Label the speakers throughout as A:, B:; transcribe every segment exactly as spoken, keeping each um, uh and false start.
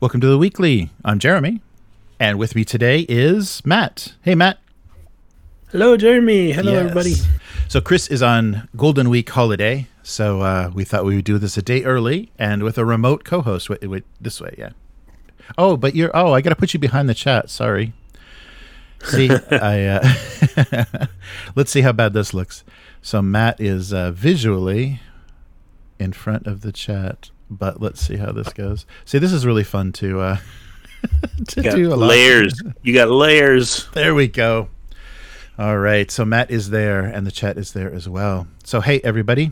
A: Welcome to the Weekly. I'm Jeremy, and with me today is Matt. Hey, Matt.
B: Hello, Jeremy. Hello,
A: yes.
B: everybody.
A: So Chris is on Golden Week holiday, so uh, we thought we would do this a day early and with a remote co-host. Wait, wait, this way, yeah. Oh, but you're. Oh, I got to put you behind the chat. Sorry. See, I. Uh, let's see how bad this looks. So Matt is uh, visually in front of the chat, but let's see how this goes. See, this is really fun to uh, to
B: you got
A: do a lot.
B: layers. You got layers.
A: There we go. All right, so Matt is there, and the chat is there as well. So hey, everybody,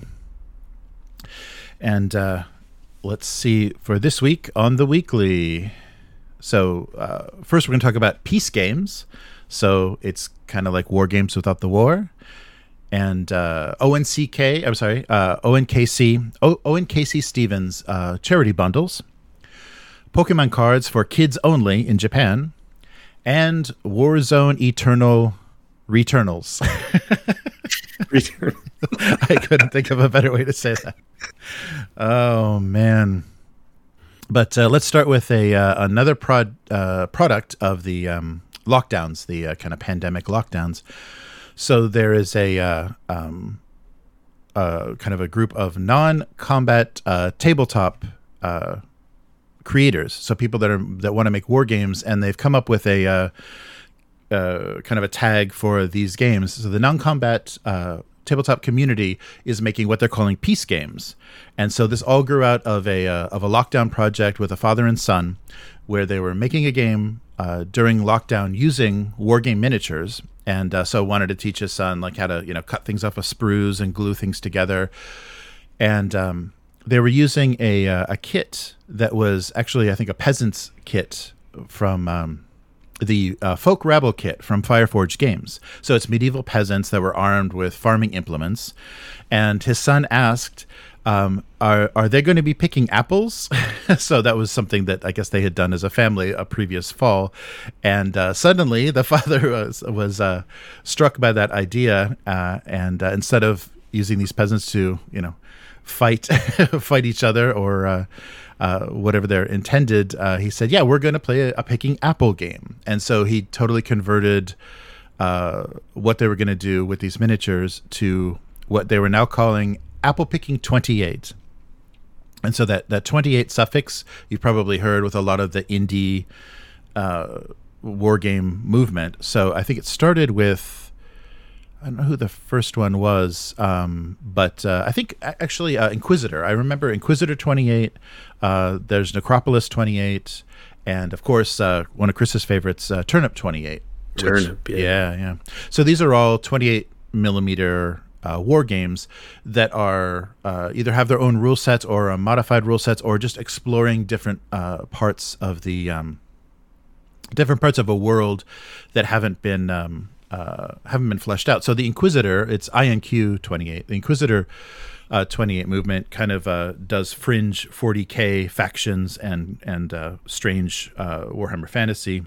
A: and uh, let's see for this week on the Weekly. So uh, first, we're going to talk about peace games. So it's kind of like war games without the war. And uh, O N C K, I'm sorry, uh, O N K C, o- O N K C Stevens uh, charity bundles, Pokemon cards for kids only in Japan, and Warzone Eternal Returnals. I couldn't think of a better way to say that. Oh, man. But uh, let's start with a uh, another prod, uh, product of the um, lockdowns, the uh, kind of pandemic lockdowns. So there is a uh, um, uh, kind of a group of non-combat uh, tabletop uh, creators. So people that are that want to make war games, and they've come up with a uh, uh, kind of a tag for these games. So the non-combat uh, tabletop community is making what they're calling peace games. And so this all grew out of a uh, of a lockdown project with a father and son, where they were making a game uh, during lockdown using war game miniatures. And uh, so wanted to teach his son like how to, you know, cut things off of sprues and glue things together. And um, they were using a uh, a kit that was actually, I think, a peasant's kit from um, the uh, Folk Rabble kit from Fireforge Games. So it's medieval peasants that were armed with farming implements. And his son asked, um, are are they going to be picking apples? So that was something that I guess they had done as a family a previous fall. And uh, suddenly the father was, was uh, struck by that idea. Uh, and uh, instead of using these peasants to, you know, fight fight each other or uh, uh, whatever their intended, uh, he said, yeah, we're going to play a, a picking apple game. And so he totally converted uh, what they were going to do with these miniatures to what they were now calling apple picking twenty-eight. And so that, that twenty-eight suffix you've probably heard with a lot of the indie uh, war game movement. So I think it started with, I don't know who the first one was, um, but uh, I think actually uh, Inquisitor. I remember Inquisitor twenty-eight. Uh, there's Necropolis twenty-eight, and of course uh, one of Chris's favorites, uh, Turnip twenty-eight.
B: Turnip,
A: which,
B: yeah.
A: yeah, yeah. So these are all twenty-eight millimeter uh, war games that are uh, either have their own rule sets or uh, modified rule sets, or just exploring different uh, parts of the um, different parts of a world that haven't been. Um, Uh, haven't been fleshed out. So the Inquisitor, it's I N Q twenty-eight. The Inquisitor uh, twenty-eight movement kind of uh, does fringe forty K factions and and uh, strange uh, Warhammer Fantasy,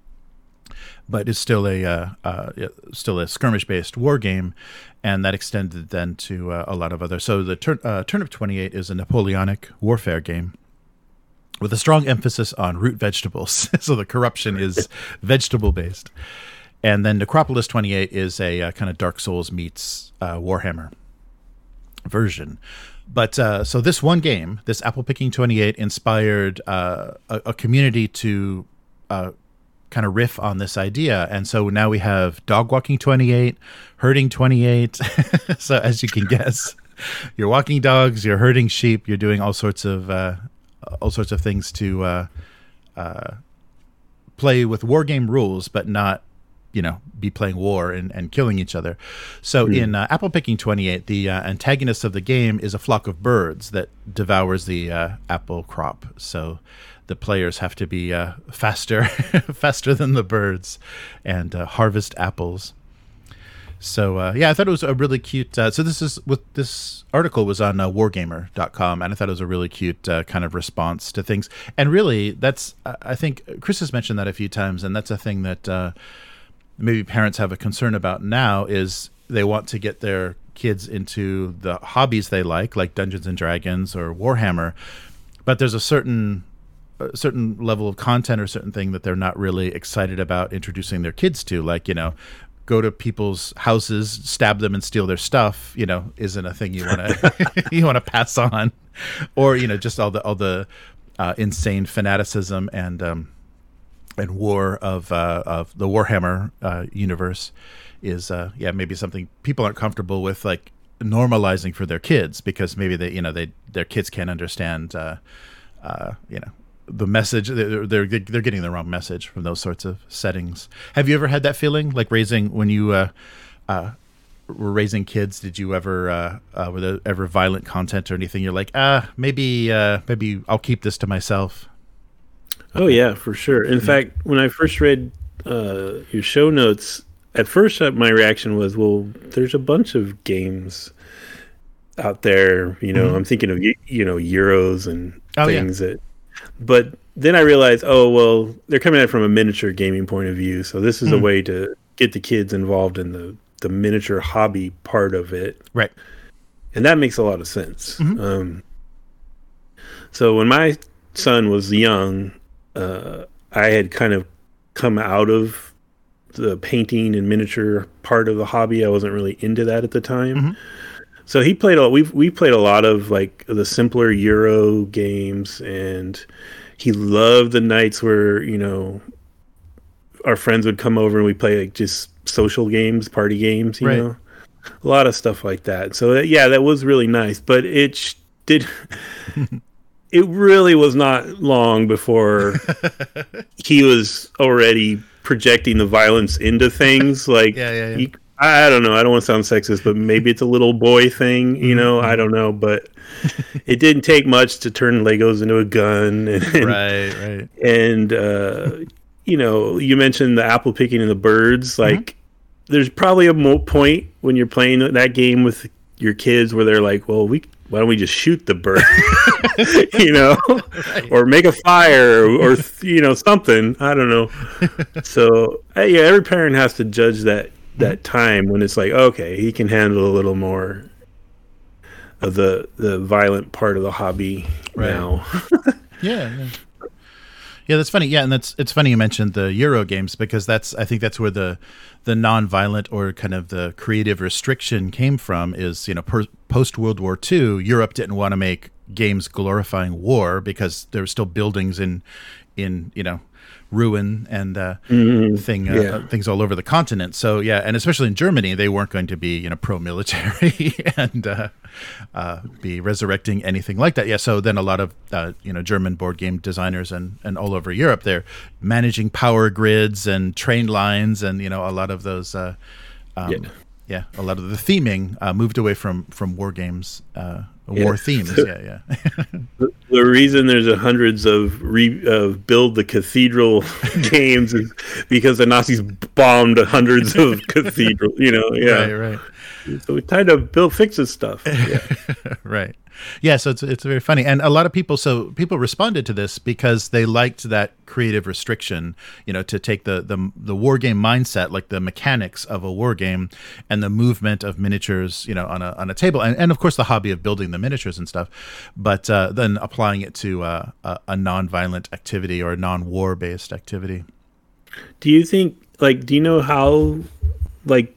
A: but it's still a uh, uh, still a skirmish-based war game, and that extended then to uh, a lot of other. So the tur- uh, Turnip twenty-eight is a Napoleonic warfare game with a strong emphasis on root vegetables. So the corruption is vegetable-based. And then Necropolis twenty-eight is a uh, kind of Dark Souls meets uh, Warhammer version. But uh, so this one game, this Apple Picking twenty-eight, inspired uh, a, a community to uh, kind of riff on this idea. And so now we have Dog Walking twenty-eight, Herding twenty-eight. So as you can guess, you're walking dogs, you're herding sheep, you're doing all sorts of uh, all sorts of things to uh, uh, play with war game rules, but not, you know, be playing war and, and killing each other. So mm. in uh, Apple Picking twenty-eight, the uh, antagonist of the game is a flock of birds that devours the uh, apple crop. So the players have to be uh, faster, faster than the birds, and uh, harvest apples. So uh, yeah, I thought it was a really cute. Uh, so this is what this article was on uh, wargamer dot com, and I thought it was a really cute uh, kind of response to things. And really, that's I think Chris has mentioned that a few times, and that's a thing that. Uh, maybe parents have a concern about now is they want to get their kids into the hobbies they like, like Dungeons and Dragons or Warhammer, but there's a certain a certain level of content or certain thing that they're not really excited about introducing their kids to, like, you know, go to people's houses, stab them, and steal their stuff. You know, isn't a thing you want to you want to pass on, or you know, just all the all the uh, insane fanaticism and um, and war of uh, of the Warhammer uh, universe is uh, yeah maybe something people aren't comfortable with, like normalizing for their kids, because maybe they you know they their kids can't understand uh, uh, you know the message. They're, they're they're getting the wrong message from those sorts of settings. Have you ever had that feeling, like raising when you uh, uh, were raising kids? Did you ever uh, uh, were there ever violent content or anything? You're like, ah, maybe uh, maybe I'll keep this to myself.
B: Oh yeah, for sure. In yeah. fact, when I first read uh, your show notes, at first uh, my reaction was, well, there's a bunch of games out there. You know, mm-hmm. I'm thinking of you know Euros and
A: oh,
B: things
A: yeah.
B: that. But then I realized, oh, well, they're coming at it from a miniature gaming point of view. So this is mm. a way to get the kids involved in the, the miniature hobby part of it.
A: Right.
B: And that makes a lot of sense.
A: Mm-hmm.
B: Um, so when my son was young, uh, I had kind of come out of the painting and miniature part of the hobby. I wasn't really into that at the time.
A: Mm-hmm.
B: So he played a we we played a lot of like the simpler Euro games, and he loved the nights where, you know, our friends would come over and we play like just social games, party games, you
A: right.
B: know, a lot of stuff like that. So that, yeah, that was really nice, but it sh- did. It really was not long before he was already projecting the violence into things like.
A: yeah, yeah, yeah.
B: You, I don't know. I don't want to sound sexist, but maybe it's a little boy thing, you know. I don't know, but it didn't take much to turn Legos into a gun. And,
A: right, right.
B: And uh, you know, you mentioned the apple picking and the birds. Like, mm-hmm. there's probably a mo- point when you're playing that game with your kids where they're like, "Well, we why don't we just shoot the bird?" you know, right. Or make a fire, or, or you know, something. I don't know. So yeah, every parent has to judge that. that time when it's like, okay, he can handle a little more of the the violent part of the hobby right. now.
A: yeah, yeah. Yeah, that's funny. Yeah, and that's it's funny you mentioned the Euro games, because that's I think that's where the the non-violent or kind of the creative restriction came from. Is, you know, per, post World War Two, Europe didn't want to make games glorifying war because there were still buildings in in you know. ruin and uh,
B: mm-hmm.
A: thing uh,
B: yeah.
A: things all over the continent. So yeah, and especially in Germany, they weren't going to be you know pro-military and uh, uh, be resurrecting anything like that. Yeah, so then a lot of uh, you know German board game designers and and all over Europe, they're managing power grids and train lines, and you know a lot of those. Uh, um, yeah. yeah, a lot of the theming uh, moved away from from war games. Uh,
B: Yeah.
A: War themes, yeah, yeah.
B: the, the reason there's a hundreds of re, of build the cathedral games is because the Nazis bombed hundreds of cathedrals. You know, yeah,
A: right, right.
B: So we tried to build fix this stuff. Yeah.
A: right. Yeah, so it's it's very funny, and a lot of people so people responded to this because they liked that creative restriction, you know, to take the the the war game mindset, like the mechanics of a war game, and the movement of miniatures, you know, on a on a table, and, and of course the hobby of building the miniatures and stuff, but uh, then applying it to uh, a, a non-violent activity or a non-war based activity.
B: Do you think, like, do you know how, like,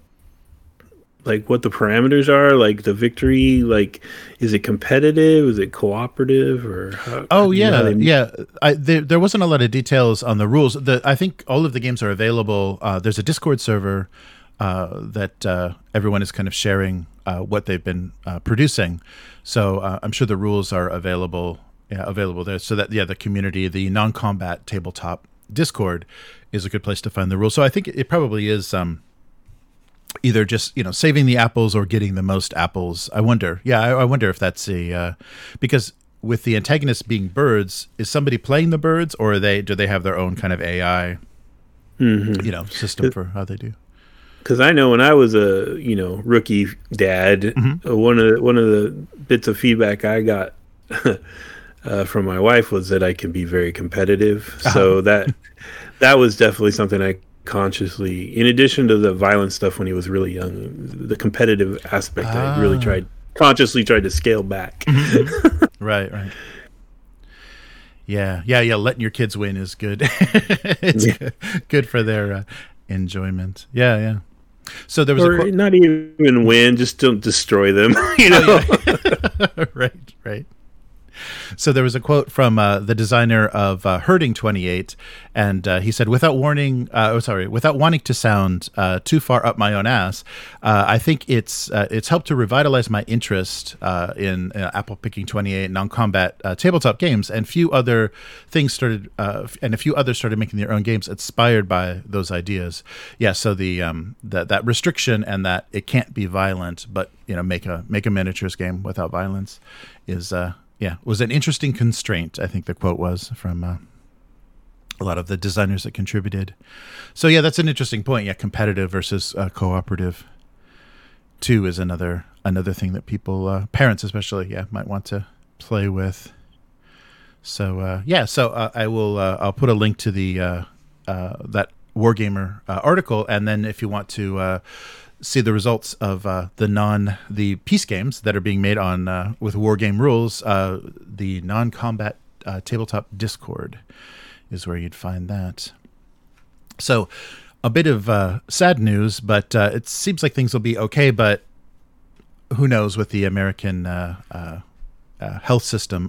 B: like what the parameters are, like the victory, like is it competitive, is it cooperative, or how,
A: oh yeah they... yeah I, there, there wasn't a lot of details on the rules. The I think all of the games are available. Uh, there's a Discord server uh, that uh, everyone is kind of sharing uh, what they've been uh, producing, so uh, I'm sure the rules are available yeah, available there, so that yeah the community, the non-combat tabletop Discord is a good place to find the rules. So I think it probably is um either just, you know, saving the apples or getting the most apples. I wonder. Yeah, I, I wonder if that's a uh, because with the antagonists being birds, is somebody playing the birds, or are they do they have their own kind of A I,
B: mm-hmm.
A: you know, system for how they do?
B: Because I know when I was a you know rookie dad,
A: mm-hmm.
B: uh, one of the, one of the bits of feedback I got uh, from my wife was that I can be very competitive. Uh-huh. So that that was definitely something I. consciously, in addition to the violent stuff when he was really young, the competitive aspect ah. I really tried consciously tried to scale back.
A: Mm-hmm. right right Yeah, yeah, yeah. Letting your kids win is good. It's
B: Yeah.
A: good, good for their uh, enjoyment. Yeah, yeah. So there was
B: Or
A: a quote.
B: not even win, just don't destroy them. You know.
A: Oh, yeah. Right, right. So there was a quote from uh, the designer of uh, Herding twenty-eight, and uh, he said, "Without warning, uh, oh sorry, without wanting to sound uh, too far up my own ass, uh, I think it's uh, it's helped to revitalize my interest uh, in uh, Apple Picking twenty-eight non-combat uh, tabletop games, and few other things started, uh, and a few others started making their own games inspired by those ideas." Yeah, so the um, that that restriction and that it can't be violent, but you know, make a make a miniatures game without violence is. Uh, Yeah, was an interesting constraint, I think the quote was, from uh, a lot of the designers that contributed. So, yeah, that's an interesting point. Yeah, competitive versus uh, cooperative, too, is another another thing that people, uh, parents especially, yeah, might want to play with. So, uh, yeah, so uh, I will, uh, I'll put a link to the uh, uh, that Wargamer uh, article, and then if you want to uh, see the results of uh, the non the peace games that are being made on uh, with war game rules, uh, the non-combat uh, tabletop Discord is where you'd find that. So a bit of uh, sad news, but uh, it seems like things will be okay, but who knows with the American uh, uh, uh, health system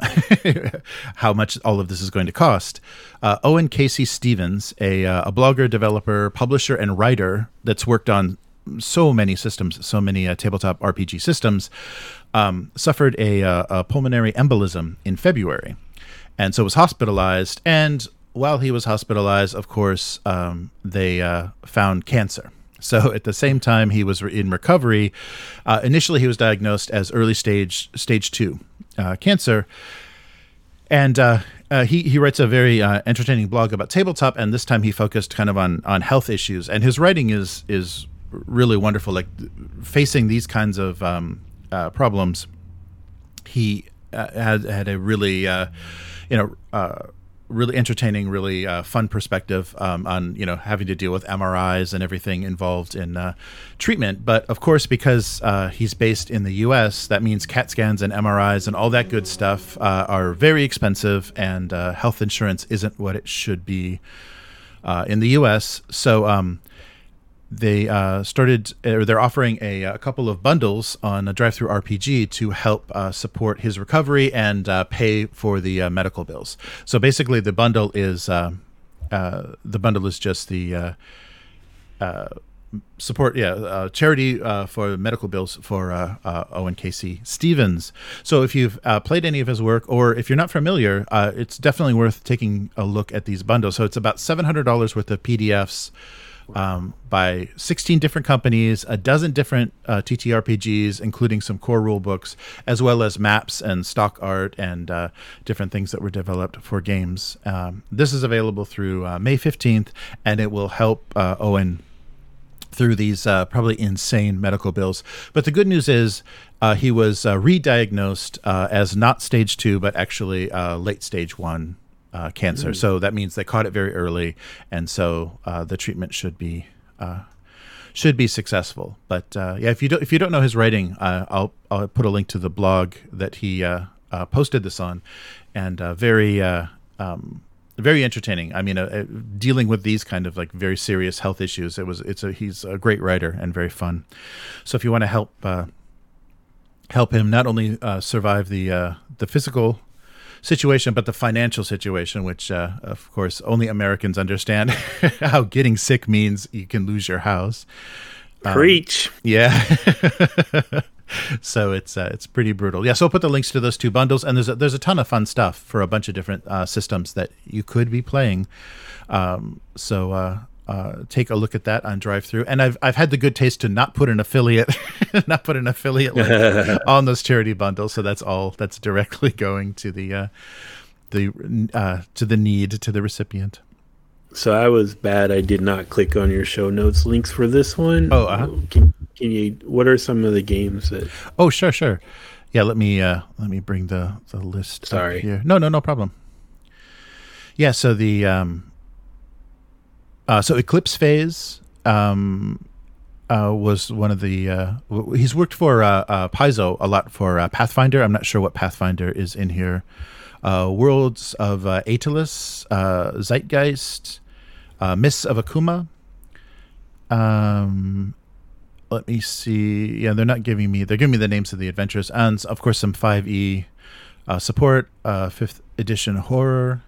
A: how much all of this is going to cost. uh, Owen Casey Stevens, a, uh, a blogger, developer, publisher, and writer that's worked on so many systems, so many uh, tabletop R P G systems, um, suffered a, uh, a pulmonary embolism in February, and so was hospitalized. And while he was hospitalized, of course, um, they uh, found cancer. So at the same time he was in recovery, uh, initially he was diagnosed as early stage, stage two uh, cancer. And uh, uh, he, he writes a very uh, entertaining blog about tabletop, and this time he focused kind of on, on health issues. And his writing is is really wonderful. Like facing these kinds of um, uh, problems, he uh, had had a really, uh, you know, uh, really entertaining, really uh, fun perspective um, on, you know, having to deal with M R Is and everything involved in uh, treatment. But of course, because uh, he's based in the U S, that means CAT scans and M R Is and all that good stuff uh, are very expensive, and uh, health insurance isn't what it should be uh, in the U S. So um, they uh, started, or they're offering a, a couple of bundles on a Drive-Thru R P G to help uh, support his recovery and uh, pay for the uh, medical bills. So basically, the bundle is uh, uh, the bundle is just the uh, uh, support, yeah, uh, charity uh, for medical bills for uh, uh, Owen Casey Stevens. So if you've uh, played any of his work, or if you're not familiar, uh, it's definitely worth taking a look at these bundles. So it's about seven hundred dollars worth of P D Fs. Um, by sixteen different companies, a dozen different uh, T T R P Gs, including some core rule books, as well as maps and stock art and uh, different things that were developed for games. Um, this is available through uh, May fifteenth, and it will help uh, Owen through these uh, probably insane medical bills. But the good news is uh, he was uh, re-diagnosed uh, as not stage two, but actually uh, late stage one. Uh, cancer. Mm. So that means they caught it very early, and so uh, the treatment should be uh, should be successful. But uh, yeah, if you don't if you don't know his writing, uh, I'll I'll put a link to the blog that he uh, uh, posted this on, and uh, very uh, um, very entertaining. I mean, uh, uh, dealing with these kind of like very serious health issues, it was it's a he's a great writer and very fun. So if you want to help uh, help him not only uh, survive the uh, the physical situation, but the financial situation, which uh, of course only Americans understand how getting sick means you can lose your house.
B: Preach.
A: Um, yeah. So it's uh, it's pretty brutal. Yeah. So I'll put the links to those two bundles, and there's a, there's a ton of fun stuff for a bunch of different uh, systems that you could be playing. Um, so uh, uh, take a look at that on Drive-Thru. And I've I've had the good taste to not put an affiliate, not put an affiliate link on those charity bundles. So that's all. That's directly going to the uh, the uh, to the need, to the recipient.
B: So I was bad. I did not click on your show notes links for this one.
A: Oh, uh-huh.
B: Can, can you? What are some of the games that?
A: Oh, sure, sure. Yeah, let me uh, let me bring the the list.
B: Sorry.
A: Up here. No, no, no problem. Yeah. So the um, uh, so Eclipse Phase um, uh, was one of the. Uh, w- he's worked for uh, uh, Paizo a lot for uh, Pathfinder. I'm not sure what Pathfinder is in here uh, Worlds of uh, Aetalus, uh, Zeitgeist, uh, Mists of Akuma. Um, let me see. Yeah, they're not giving me. They're giving me the names of the adventures, and of course some five E uh, support, uh, fifth edition horror,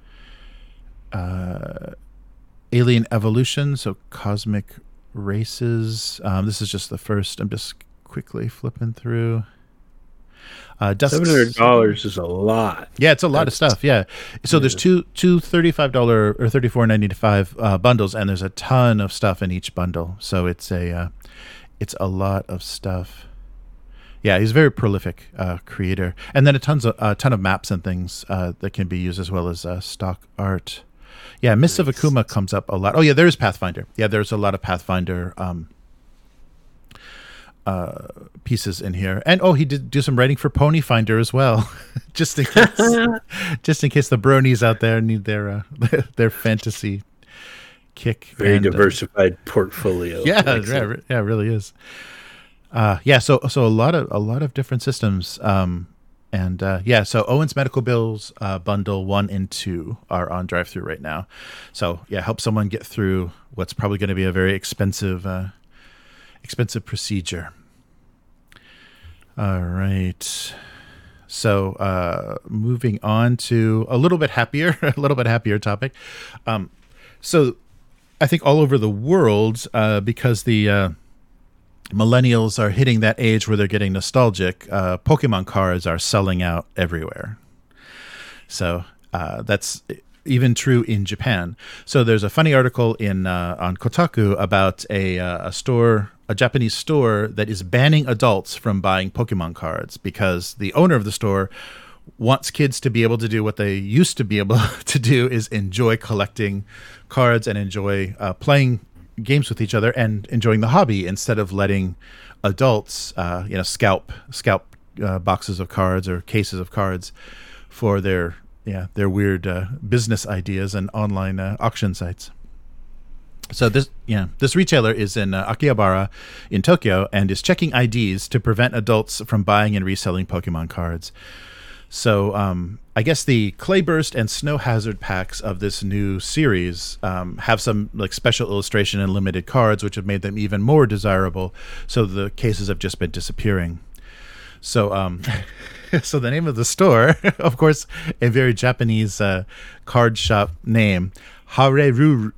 A: uh, Alien Evolution, so Cosmic Races. Um, this is just the first. I'm just quickly flipping through. Uh,
B: Seven hundred dollars is a lot.
A: Yeah, it's a lot That's, of stuff. Yeah, so yeah. there's two two thirty-five dollar or thirty four ninety five uh, bundles, and there's a ton of stuff in each bundle. So it's a uh, it's a lot of stuff. Yeah, he's a very prolific uh, creator, and then a tons of a ton of maps and things uh, that can be used as well as uh, stock art. Yeah, Mists nice. of Akuma comes up a lot. Oh yeah, there's Pathfinder. Yeah, there's a lot of Pathfinder. Um, Uh, pieces in here, and oh, he did do some writing for Pony Finder as well, just in case, just in case the bronies out there need their uh, their fantasy kick.
B: Very
A: and,
B: diversified uh, portfolio.
A: Yeah, yeah, yeah, it really is. Uh, yeah, so so a lot of a lot of different systems, um, and uh, yeah, so Owen's Medical Bills uh, bundle one and two are on drive-through right now. So yeah, help someone get through what's probably going to be a very expensive. Uh, Expensive procedure. All right. So uh, moving on to a little bit happier, a little bit happier topic. Um, so I think all over the world, uh, because the uh, millennials are hitting that age where they're getting nostalgic, uh, Pokemon cards are selling out everywhere. So uh, that's even true in Japan. So there's a funny article in uh, on Kotaku about a uh, a store. A Japanese store that is banning adults from buying Pokemon cards because the owner of the store wants kids to be able to do what they used to be able to do, is enjoy collecting cards and enjoy uh, playing games with each other and enjoying the hobby, instead of letting adults, uh, you know, scalp scalp uh, boxes of cards or cases of cards for their yeah their weird uh, business ideas and online uh, auction sites. So this, yeah, this retailer is in uh, Akihabara in Tokyo and is checking I Ds to prevent adults from buying and reselling Pokemon cards. So um, I guess the Clayburst and Snow Hazard packs of this new series um, have some like special illustration and limited cards, which have made them even more desirable. So the cases have just been disappearing. So um, so the name of the store, of course, a very Japanese uh, card shop name. Hareruya,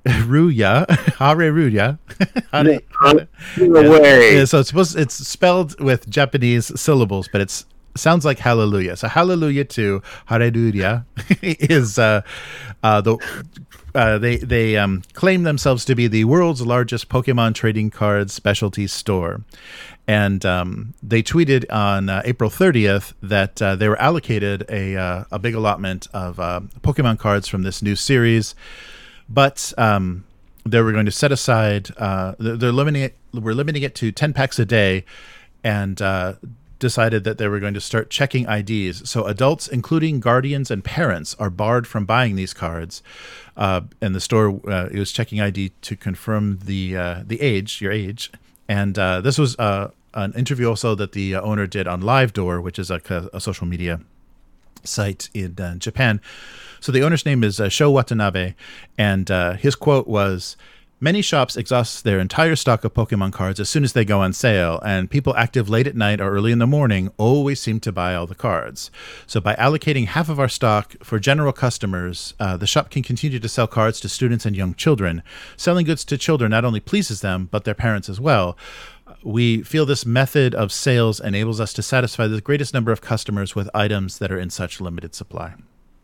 A: Hareruya. Hare,
B: no way.
A: Yeah, so it's supposed it's spelled with Japanese syllables, but it's sounds like hallelujah. So hallelujah to Hareruya is uh, uh, the uh, they they um, claim themselves to be the world's largest Pokemon trading cards specialty store. And um, they tweeted on uh, April thirtieth that uh, they were allocated a uh, a big allotment of uh, Pokemon cards from this new series. But um, they were going to set aside. Uh, they're limiting it. We're limiting it to ten packs a day, and uh, decided that they were going to start checking I Ds. So adults, including guardians and parents, are barred from buying these cards. Uh, and the store uh, it was checking I D to confirm the uh, the age, your age. And uh, this was uh, an interview also that the uh, owner did on LiveDoor, which is like a, a social media site in uh, Japan. So the owner's name is uh, Sho Watanabe, and uh, his quote was, "Many shops exhaust their entire stock of Pokemon cards as soon as they go on sale, and people active late at night or early in the morning always seem to buy all the cards. So by allocating half of our stock for general customers, uh, the shop can continue to sell cards to students and young children. Selling goods to children not only pleases them, but their parents as well. We feel this method of sales enables us to satisfy the greatest number of customers with items that are in such limited supply."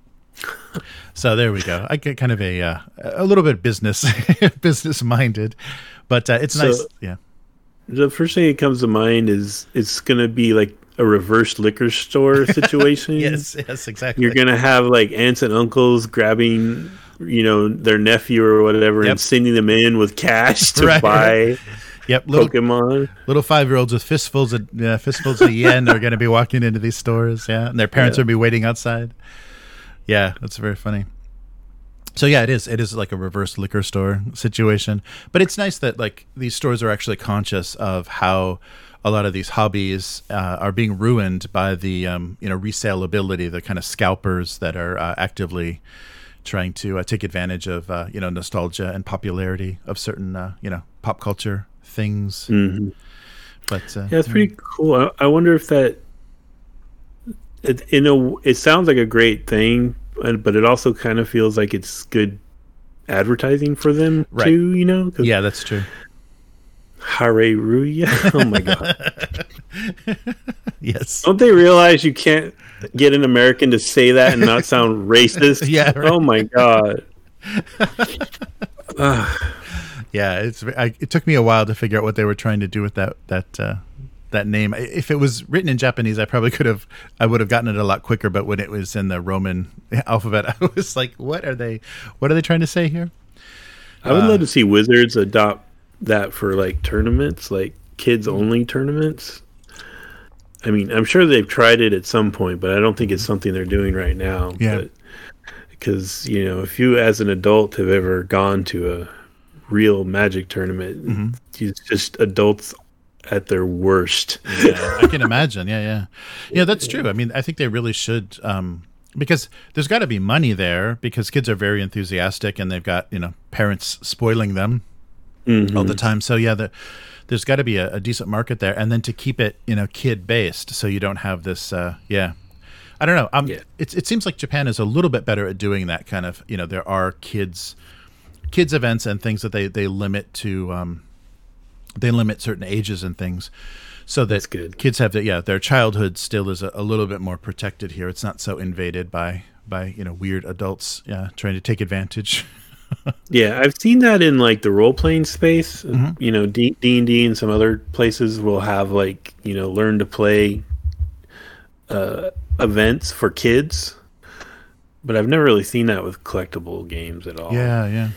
A: So there we go. I get kind of a uh, a little bit business business minded, but uh, it's so nice. Yeah.
B: The first thing that comes to mind is it's going to be like a reverse liquor store situation.
A: Yes, yes, exactly.
B: You're going to have like aunts and uncles grabbing, you know, their nephew or whatever, yep, and sending them in with cash to right. buy.
A: Yep, little,
B: Pokemon.
A: Little five-year-olds with fistfuls of uh, fistfuls of yen are going to be walking into these stores, yeah, and their parents yeah. will be waiting outside. Yeah, that's very funny. So yeah, it is. It is like a reverse liquor store situation. But it's nice that like these stores are actually conscious of how a lot of these hobbies uh, are being ruined by the um, you know resaleability, the kind of scalpers that are uh, actively trying to uh, take advantage of uh, you know nostalgia and popularity of certain uh, you know pop culture things.
B: Mm-hmm.
A: But uh,
B: yeah, it's pretty cool. I, I wonder if that it, in a it sounds like a great thing, but it also kind of feels like it's good advertising for them
A: right.
B: too. You know?
A: Yeah, that's true.
B: Hallelujah! Oh my god!
A: Yes.
B: Don't they realize you can't get an American to say that and not sound racist?
A: Yeah. Right.
B: Oh my god.
A: Yeah, it's. I, it took me a while to figure out what they were trying to do with that that uh, that name. If it was written in Japanese, I probably could have. I would have gotten it a lot quicker. But when it was in the Roman alphabet, I was like, "What are they? What are they trying to say here?"
B: I would
A: uh,
B: love to see Wizards adopt that for like tournaments, like kids only tournaments. I mean, I'm sure they've tried it at some point, but I don't think it's something they're doing right now.
A: Yeah.
B: But, because, you know, if you as an adult have ever gone to a real Magic tournament, mm-hmm. it's just adults at their worst.
A: Yeah, I can imagine. Yeah, yeah. Yeah, that's true. I mean, I think they really should, um, because there's got to be money there because kids are very enthusiastic and they've got, you know, parents spoiling them mm-hmm. all the time. So, yeah, the, there's got to be a, a decent market there. And then to keep it, you know, kid-based so you don't have this, uh, yeah. I don't know. Um, yeah. It, it seems like Japan is a little bit better at doing that kind of, you know, there are kids kids events and things that they, they limit to, um, they limit certain ages and things so that
B: That's good.
A: Kids have, the, yeah, their childhood still is a, a little bit more protected here. It's not so invaded by, by you know, weird adults yeah, trying to take advantage.
B: Yeah, I've seen that in like the role-playing space. Mm-hmm. You know, D and D and some other places will have like, you know, learn to play uh, events for kids. But I've never really seen that with collectible games at all.
A: Yeah, yeah.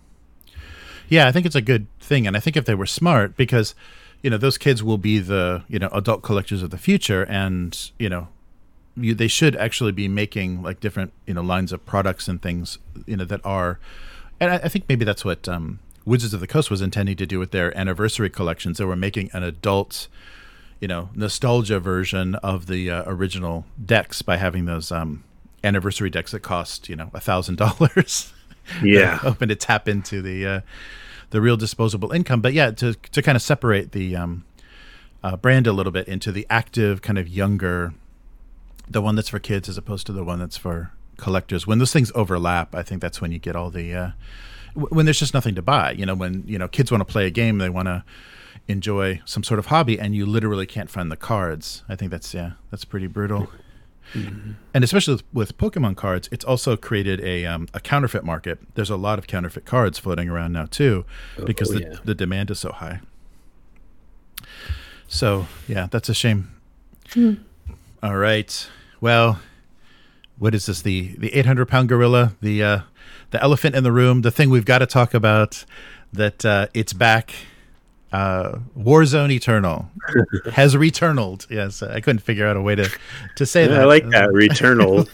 A: Yeah, I think it's a good thing. And I think if they were smart, because, you know, those kids will be the, you know, adult collectors of the future. And, you know, you, they should actually be making like different, you know, lines of products and things, you know, that are, and I, I think maybe that's what um, Wizards of the Coast was intending to do with their anniversary collections. They were making an adult, you know, nostalgia version of the uh, original decks by having those um, anniversary decks that cost, you know, a thousand dollars.
B: Yeah.
A: Hoping to tap into the, uh, the real disposable income. But yeah, to, to kind of separate the um, uh, brand a little bit into the active kind of younger, the one that's for kids as opposed to the one that's for collectors. When those things overlap, I think that's when you get all the, uh, w- when there's just nothing to buy, you know, when, you know, kids want to play a game, they want to enjoy some sort of hobby and you literally can't find the cards. I think that's, yeah, that's pretty brutal. Mm-hmm. And especially with, with Pokemon cards, it's also created a um, a counterfeit market. There's a lot of counterfeit cards floating around now too, because oh, the, yeah. the demand is so high. So yeah, that's a shame. Hmm. All right. Well, what is this? The the eight hundred pound gorilla, the uh, the elephant in the room, the thing we've got to talk about. That uh, it's back. Uh, Warzone Eternal has returnaled. Yes, I couldn't figure out a way to, to say
B: yeah,
A: that.
B: I like that, returnal.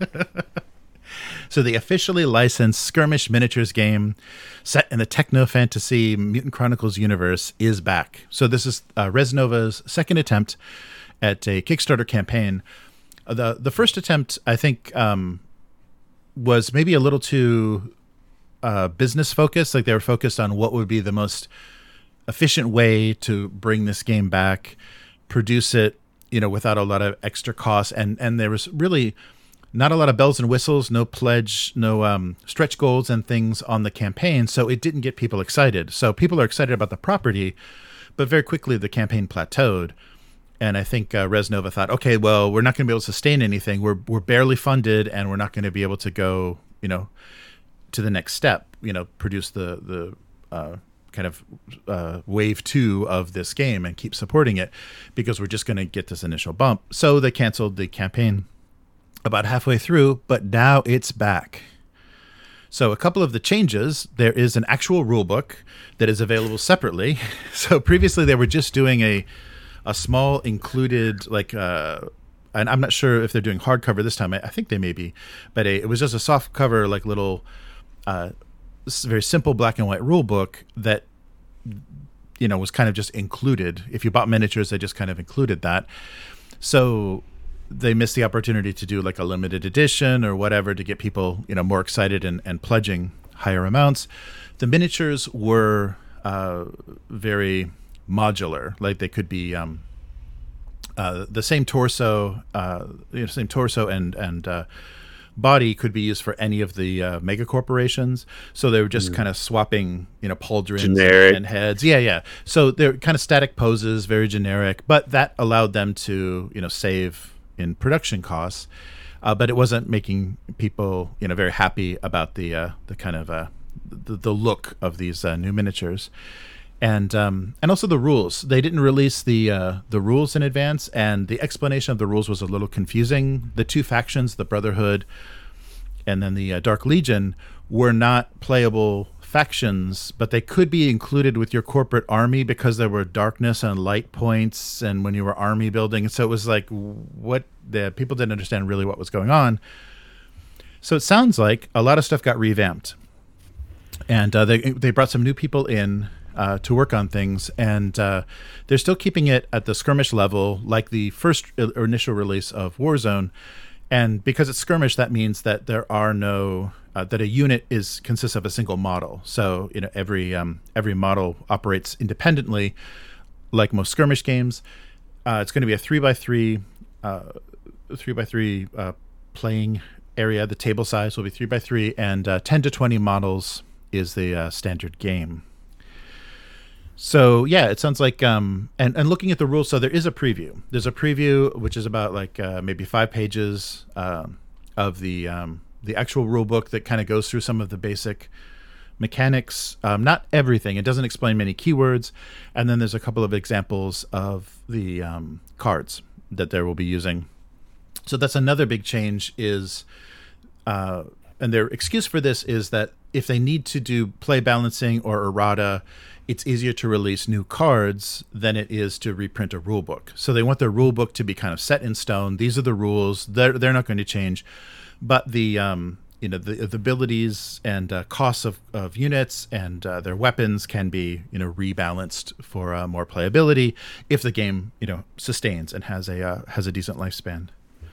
A: So the officially licensed skirmish miniatures game set in the techno-fantasy Mutant Chronicles universe is back. So this is uh, Resnova's second attempt at a Kickstarter campaign. Uh, the the first attempt, I think, um, was maybe a little too uh, business-focused. Like they were focused on what would be the most efficient way to bring this game back, produce it, you know, without a lot of extra costs. And, and there was really not a lot of bells and whistles, no pledge, no um, stretch goals and things on the campaign. So it didn't get people excited. So people are excited about the property, but very quickly the campaign plateaued. And I think uh, Resnova thought, okay, well, we're not going to be able to sustain anything. We're, we're barely funded and we're not going to be able to go, you know, to the next step, you know, produce the, the, uh, kind of uh, wave two of this game and keep supporting it because we're just going to get this initial bump. So they canceled the campaign about halfway through, but now it's back. So a couple of the changes, there is an actual rule book that is available separately. So previously they were just doing a a small included, like, uh, and I'm not sure if they're doing hardcover this time. I, I think they may be, but a, it was just a soft cover, like little uh, very simple black and white rule book that, you know, was kind of just included. If you bought miniatures, they just kind of included that. So they missed the opportunity to do like a limited edition or whatever to get people, you know, more excited and, and pledging higher amounts. The miniatures were uh, very modular. Like they could be um, uh, the same torso, uh, you know, same torso and and uh, body could be used for any of the uh, mega corporations. So they were just mm. kind of swapping, you know, pauldrons
B: generic.
A: and heads. Yeah, yeah. So they're kind of static poses, very generic, but that allowed them to, you know, save in production costs. Uh, but it wasn't making people, you know, very happy about the uh, the kind of uh, the, the look of these uh, new miniatures. And um, and also the rules. They didn't release the uh, the rules in advance, and the explanation of the rules was a little confusing. The two factions, the Brotherhood and then the uh, Dark Legion, were not playable factions, but they could be included with your corporate army because there were darkness and light points, and when you were army building. So it was like what the people didn't understand really what was going on. So it sounds like a lot of stuff got revamped, and uh, they they brought some new people in. Uh, to work on things, and uh, they're still keeping it at the skirmish level, like the first or initial release of Warzone. And because it's skirmish, that means that there are no uh, that a unit is consists of a single model. So you know every um, every model operates independently, like most skirmish games. Uh, it's going to be a three by three, uh, three by three uh, playing area. The table size will be three by three, and uh, ten to twenty models is the uh, standard game. So yeah, it sounds like um and, and looking at the rules, so there is a preview. There's a preview which is about like uh, maybe five pages uh, of the um, the actual rule book that kind of goes through some of the basic mechanics. Um, not everything. It doesn't explain many keywords, and then there's a couple of examples of the um, cards that they will be using. So that's another big change. Is uh, and their excuse for this is that if they need to do play balancing or errata, it's easier to release new cards than it is to reprint a rule book. So they want their rule book to be kind of set in stone. These are the rules. They're they're not going to change, but the um you know the, the abilities and uh, costs of, of units and uh, their weapons can be you know rebalanced for uh, more playability if the game you know sustains and has a uh, has a decent lifespan.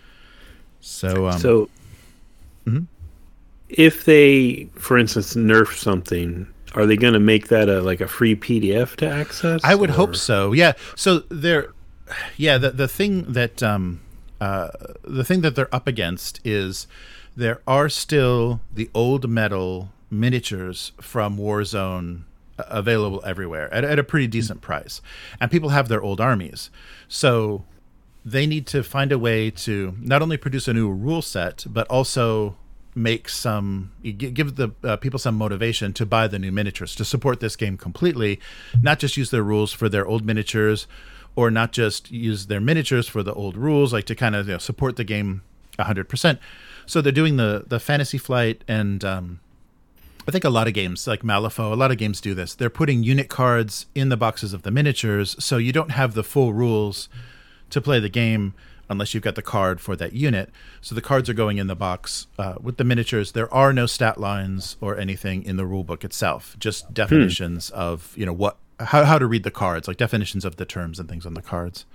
A: So um,
B: so
A: mm-hmm.
B: if they, for instance, nerf something, are they going to make that a like a free P D F to access?
A: I would
B: or?
A: hope so. Yeah. So they're, yeah. The the thing that um, uh, the thing that they're up against is there are still the old metal miniatures from Warzone available everywhere at, at a pretty decent price, and people have their old armies. So they need to find a way to not only produce a new rule set, but also make some give the uh, people some motivation to buy the new miniatures to support this game completely, not just use their rules for their old miniatures, or not just use their miniatures for the old rules, like to kind of you know, support the game one hundred percent. So they're doing the the Fantasy Flight, and um, I think a lot of games like Malifaux, a lot of games do this. They're putting unit cards in the boxes of the miniatures, so you don't have the full rules to play the game unless you've got the card for that unit. So the cards are going in the box uh, with the miniatures. There are no stat lines or anything in the rule book itself, just definitions hmm. of, you know, what, how, how to read the cards, like definitions of the terms and things on the cards.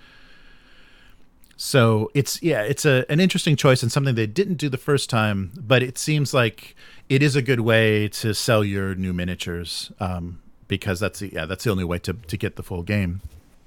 A: So it's, yeah, it's a, an interesting choice and something they didn't do the first time, but it seems like it is a good way to sell your new miniatures um, because that's the, yeah, that's the only way to, to get the full game.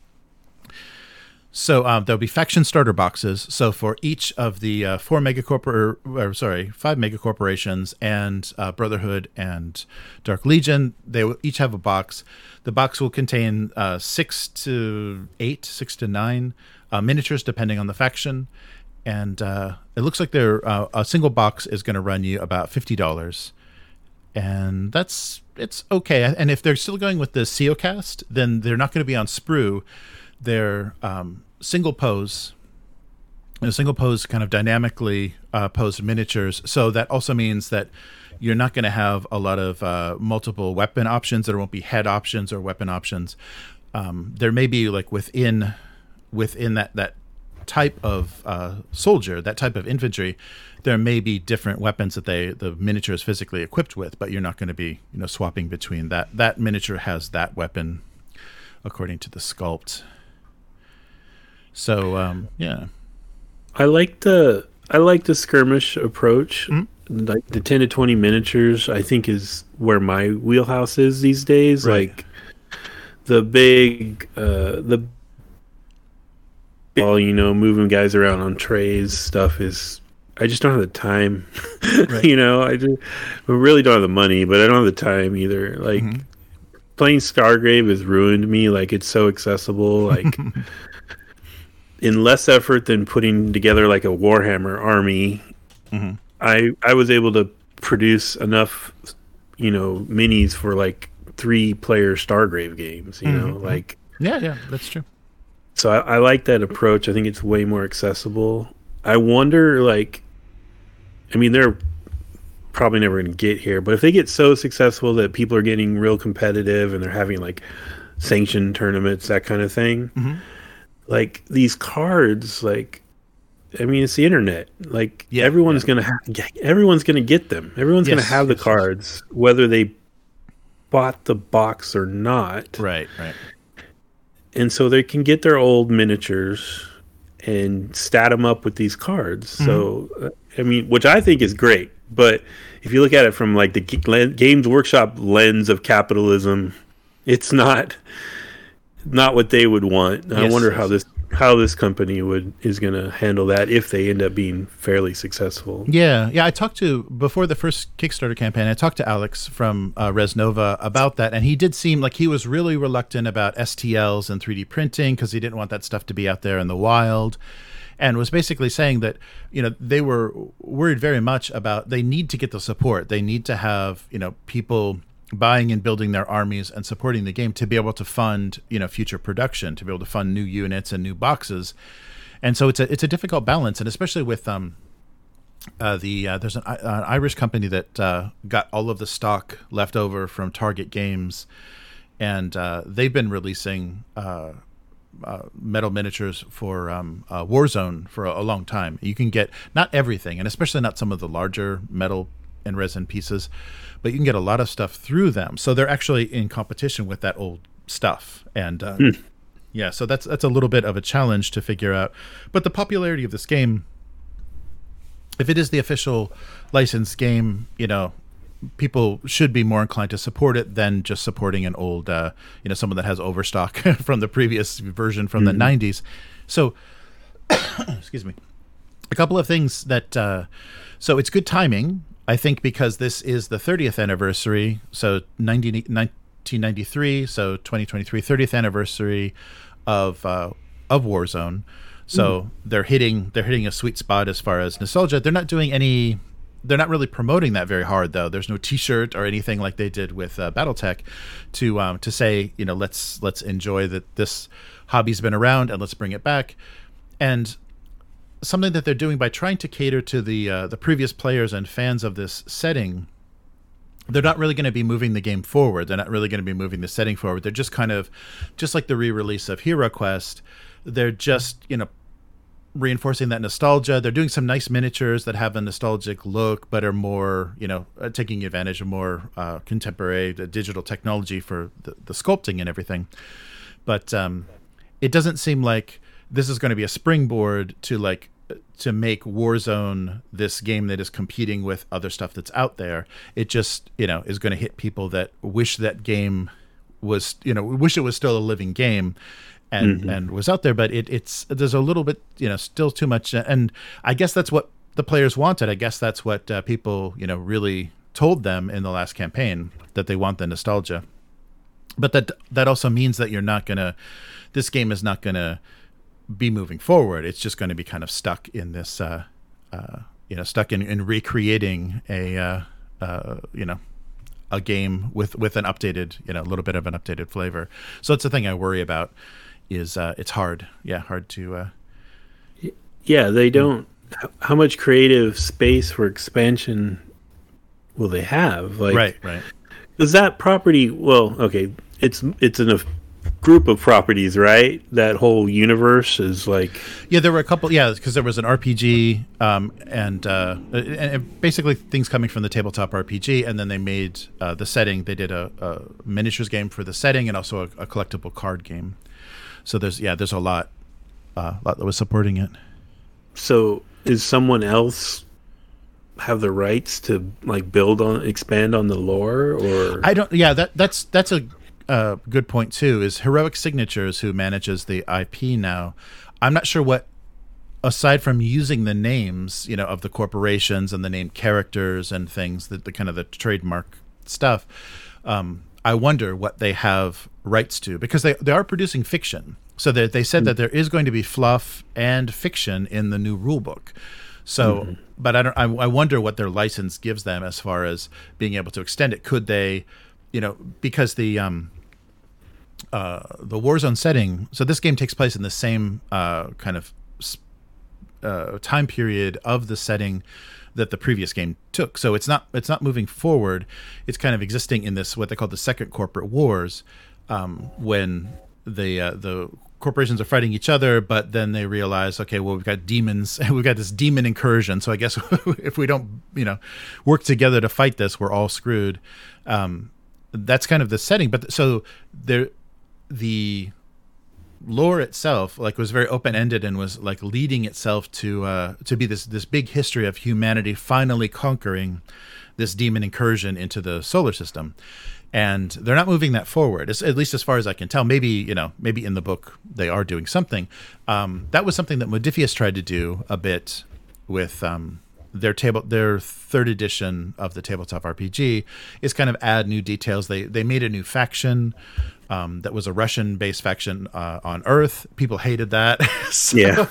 A: So um, there'll be faction starter boxes. So for each of the uh, four megacorpor, or sorry, five megacorporations and uh, Brotherhood and Dark Legion, they will each have a box. The box will contain uh, six to eight, six to nine uh, miniatures, depending on the faction. And uh, it looks like they're, uh, a single box is going to run you about fifty dollars. And that's it's okay. And if they're still going with the Seocast, then they're not going to be on Sprue. They're um, single pose, a single pose kind of dynamically uh, posed miniatures. So that also means that you're not going to have a lot of uh, multiple weapon options. There won't be head options or weapon options. Um, there may be like within within that that type of uh, soldier, that type of infantry, there may be different weapons that they the miniature is physically equipped with, but you're not going to be you know swapping between that. That miniature has that weapon according to the sculpt. So um, yeah,
B: I like the I like the skirmish approach.
A: Mm-hmm.
B: Like the ten to twenty miniatures, I think is where my wheelhouse is these days.
A: Right.
B: Like the big, uh, the all you know, moving guys around on trays stuff is. I just don't have the time. Right. you know, I just I really don't have the money, but I don't have the time either. Like mm-hmm. playing Scargrave has ruined me. Like it's so accessible. Like in less effort than putting together like a Warhammer army. Mm-hmm. I I was able to produce enough, you know, minis for like three player Stargrave games. You mm-hmm. know, like
A: yeah, yeah, that's true.
B: So I, I like that approach. I think it's way more accessible. I wonder, like, I mean, they're probably never going to get here, but if they get so successful that people are getting real competitive and they're having like sanctioned tournaments, that kind of thing, mm-hmm. like these cards, like, I mean, it's the internet. Like yeah, everyone's yeah. gonna ha- everyone's gonna get them. Everyone's yes, gonna have yes, the cards, yes. whether they bought the box or not.
A: Right, right.
B: And so they can get their old miniatures and stat them up with these cards. Mm-hmm. So, uh, I mean, which I think is great. But if you look at it from like the G- Games Workshop lens of capitalism, it's not not what they would want. Yes, I wonder yes. how this how this company would is going to handle that if they end up being fairly successful.
A: Yeah, yeah. I talked to before the first Kickstarter campaign. I talked to Alex from uh, Resnova about that, and he did seem like he was really reluctant about S T Ls and three D printing because he didn't want that stuff to be out there in the wild, and was basically saying that you know they were worried very much about they need to get the support. They need to have you know people buying and building their armies and supporting the game to be able to fund, you know, future production, to be able to fund new units and new boxes. And so it's a it's a difficult balance, and especially with um uh, the uh, there's an, uh, an Irish company that uh, got all of the stock left over from Target Games, and uh, they've been releasing uh, uh, metal miniatures for um, uh, Warzone for a, a long time. You can get not everything, and especially not some of the larger metal and resin pieces, but you can get a lot of stuff through them. So they're actually in competition with that old stuff. And uh, mm. yeah, so that's that's a little bit of a challenge to figure out. But the popularity of this game, if it is the official licensed game, you know, people should be more inclined to support it than just supporting an old, uh, you know, someone that has overstock from the previous version from mm-hmm. the nineties. So, excuse me, a couple of things that, uh, so it's good timing, I think, because this is the thirtieth anniversary, so nineteen ninety-three, so twenty twenty-three, thirtieth anniversary of uh, of Warzone. So mm. they're hitting they're hitting a sweet spot as far as nostalgia. They're not doing any, they're not really promoting that very hard though. There's no T-shirt or anything like they did with uh, BattleTech to um, to say you know let's let's enjoy that this hobby's been around and let's bring it back. And something that they're doing by trying to cater to the uh, the previous players and fans of this setting, they're not really going to be moving the game forward. They're not really going to be moving the setting forward. They're just kind of, just like the re-release of HeroQuest, they're just, you know, reinforcing that nostalgia. They're doing some nice miniatures that have a nostalgic look, but are more, you know, uh, taking advantage of more uh, contemporary uh, digital technology for the, the sculpting and everything. But um, it doesn't seem like this is going to be a springboard to like to make Warzone this game that is competing with other stuff that's out there. It just, you know, is going to hit people that wish that game was, you know, wish it was still a living game and, mm-hmm. and was out there, but it, it's, there's a little bit, you know, still too much. And I guess that's what the players wanted. I guess that's what uh, people, you know, really told them in the last campaign, that they want the nostalgia. But that, that also means that you're not going to, this game is not going to be moving forward. It's just going to be kind of stuck in this, uh, uh, you know, stuck in, in recreating a, uh, uh, you know, a game with, with an updated, you know, a little bit of an updated flavor. So that's the thing I worry about is uh, it's hard. Yeah. Hard to. Uh,
B: yeah. They don't, how much creative space for expansion will they have? Like,
A: right. Right.
B: Does that property, well, okay, it's, it's an, group of properties, right? That whole universe is like
A: yeah. There were a couple, yeah, because there was an R P G, um, and, uh, and and basically things coming from the tabletop R P G, and then they made uh, the setting. They did a, a miniatures game for the setting, and also a, a collectible card game. So there's yeah, there's a lot, uh, lot that was supporting it.
B: So is someone else have the rights to like build on, expand on the lore, or
A: I don't. Yeah, that that's that's a. Uh, good point too. Is Heroic Signatures who manages the I P now? I'm not sure what, aside from using the names, you know, of the corporations and the named characters and things, that the kind of the trademark stuff. Um, I wonder what they have rights to, because they they are producing fiction. So they they said mm-hmm. that there is going to be fluff and fiction in the new rule book. So, mm-hmm. but I don't. I, I wonder what their license gives them as far as being able to extend it. Could they? You know, because the um, uh, the Warzone setting. So this game takes place in the same uh, kind of uh, time period of the setting that the previous game took. So it's not it's not moving forward. It's kind of existing in this what they call the Second Corporate Wars, um, when the uh, the corporations are fighting each other, but then they realize, okay, well, we've got demons, we've got this demon incursion. So I guess if we don't, you know, work together to fight this, we're all screwed. Um, That's kind of the setting, but so there, the lore itself like was very open ended and was like leading itself to uh, to be this this big history of humanity finally conquering this demon incursion into the solar system, and they're not moving that forward, as, at least as far as I can tell. Maybe you know, maybe in the book they are doing something. Um, that was something that Modiphius tried to do a bit with. Um, Their table, their third edition of the tabletop R P G is kind of add new details. They they made a new faction um, that was a Russian-based faction uh, on Earth. People hated that. so,
B: yeah.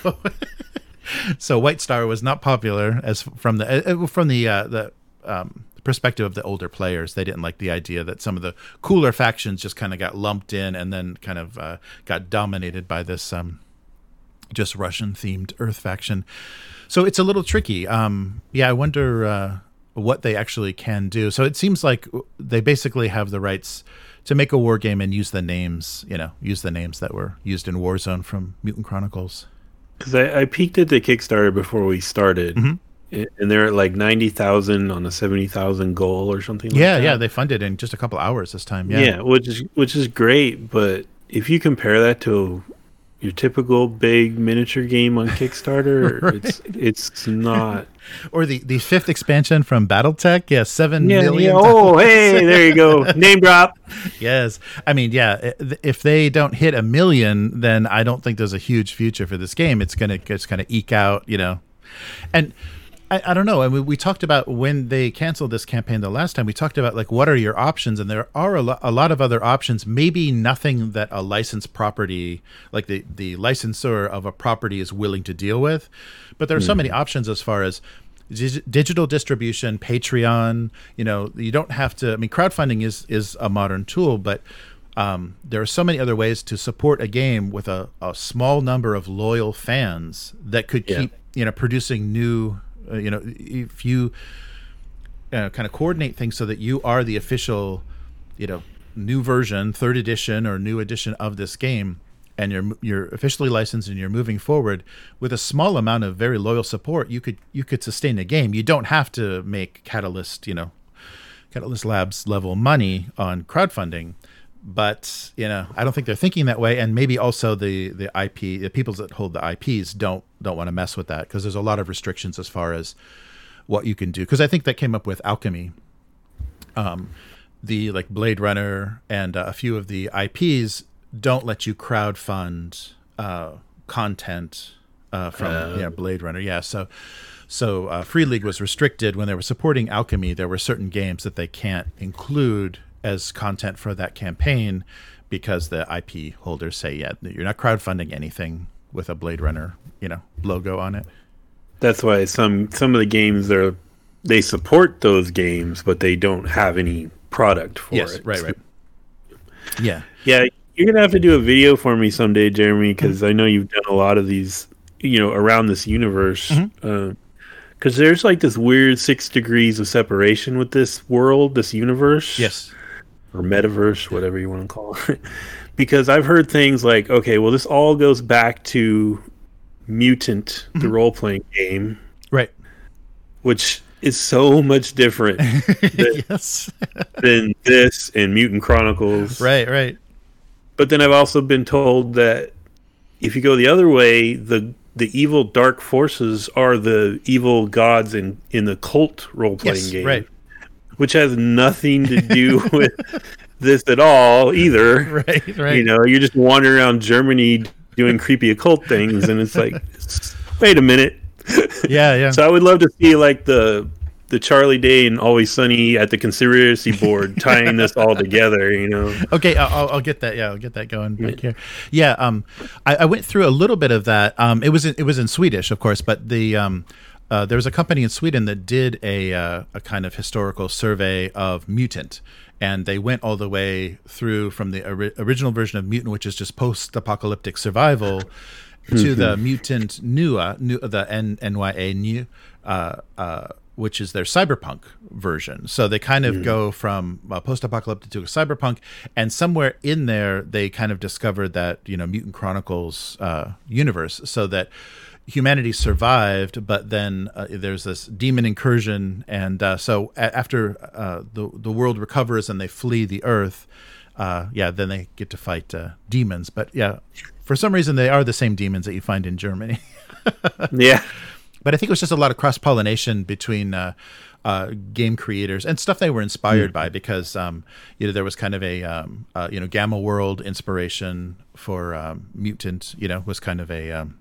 A: So White Star was not popular as from the uh, from the uh, the um, perspective of the older players. They didn't like the idea that some of the cooler factions just kind of got lumped in and then kind of uh, got dominated by this um, just Russian-themed Earth faction. So it's a little tricky. Um, yeah, I wonder uh, what they actually can do. So it seems like they basically have the rights to make a war game and use the names, you know, use the names that were used in Warzone from Mutant Chronicles.
B: Because I, I peeked at the Kickstarter before we started,
A: mm-hmm.
B: and they're at like ninety thousand on a seventy thousand goal or something.
A: Yeah,
B: like that.
A: yeah, they funded in just a couple hours this time. Yeah,
B: yeah, which is which is great. But if you compare that to your typical big miniature game on Kickstarter, right. it's it's not.
A: Or the, the fifth expansion from BattleTech, yeah, seven
B: yeah,
A: million.
B: Yeah. Oh, hey, there you go, name drop.
A: Yes, I mean, yeah, if they don't hit a million, then I don't think there's a huge future for this game. It's gonna just kind of eke out, you know, and. I, I don't know. I mean, we talked about when they canceled this campaign the last time, we talked about like, what are your options? And there are a, lo- a lot of other options, maybe nothing that a licensed property, like the, the licensor of a property is willing to deal with. But there are mm. so many options as far as dig- digital distribution, Patreon, you know, you don't have to, I mean, crowdfunding is, is a modern tool, but um, there are so many other ways to support a game with a, a small number of loyal fans that could
B: yeah.
A: keep, you know, producing new, Uh, you know, if you uh, kind of coordinate things so that you are the official, you know, new version, third edition or new edition of this game, and you're you're officially licensed and you're moving forward with a small amount of very loyal support, you could you could sustain a game. You don't have to make Catalyst, you know, Catalyst Labs level money on crowdfunding. But, you know, I don't think they're thinking that way. And maybe also the, the I P, the people that hold the I Ps don't don't want to mess with that, because there's a lot of restrictions as far as what you can do. Because I think that came up with Alchemy. Um, the like Blade Runner and uh, a few of the I Ps don't let you crowdfund uh, content uh, from uh, yeah Blade Runner. Yeah, so so uh, Free League was restricted when they were supporting Alchemy. There were certain games that they can't include as content for that campaign because the I P holders say, yeah, you're not crowdfunding anything with a Blade Runner, you know, logo on it.
B: That's why some some of the games are they support those games, but they don't have any product for
A: yes,
B: it.
A: Right, right. Yeah,
B: yeah. You're gonna have to do a video for me someday, Jeremy, because mm-hmm. I know you've done a lot of these, you know, around this universe. Mm-hmm. Uh, because there's like this weird six degrees of separation with this world, this universe.
A: Yes.
B: Or metaverse, whatever you want to call it. because I've heard things like, okay, well, this all goes back to Mutant, the mm-hmm. role playing game,
A: right?
B: Which is so much different than,
A: yes.
B: than this and Mutant Chronicles,
A: right? Right.
B: But then I've also been told that if you go the other way, the the evil dark forces are the evil gods in, in the cult role-playing
A: yes,
B: game.
A: Right.
B: Which has nothing to do with this at all either.
A: Right, right.
B: You know, you're just wandering around Germany doing creepy occult things, and it's like, wait a minute.
A: Yeah, yeah.
B: So I would love to see like the the Charlie Day and Always Sunny at the conspiracy board tying this all together, you know.
A: Okay, I'll, I'll get that. Yeah, I'll get that going back here. Yeah, um, I, I went through a little bit of that. Um, it was in, it was in Swedish, of course, but the um, uh, there was a company in Sweden that did a uh, a kind of historical survey of Mutant, and they went all the way through from the ori- original version of Mutant, which is just post-apocalyptic survival, to the Mutant Nua, new, the N N Y A new. Uh, uh, which is their cyberpunk version. So they kind of mm. go from uh, post-apocalyptic to a cyberpunk, and somewhere in there they kind of discovered that, you know, Mutant Chronicles uh, universe, so that humanity survived, but then uh, there's this demon incursion, and uh, so a- after uh, the the world recovers and they flee the Earth, uh, yeah, then they get to fight uh, demons. But yeah, for some reason they are the same demons that you find in Germany.
B: Yeah.
A: But I think it was just a lot of cross-pollination between uh, uh, game creators and stuff they were inspired mm. by, because um, you know, there was kind of a um, uh, you know, Gamma World inspiration for um, Mutant. You know, was kind of a um,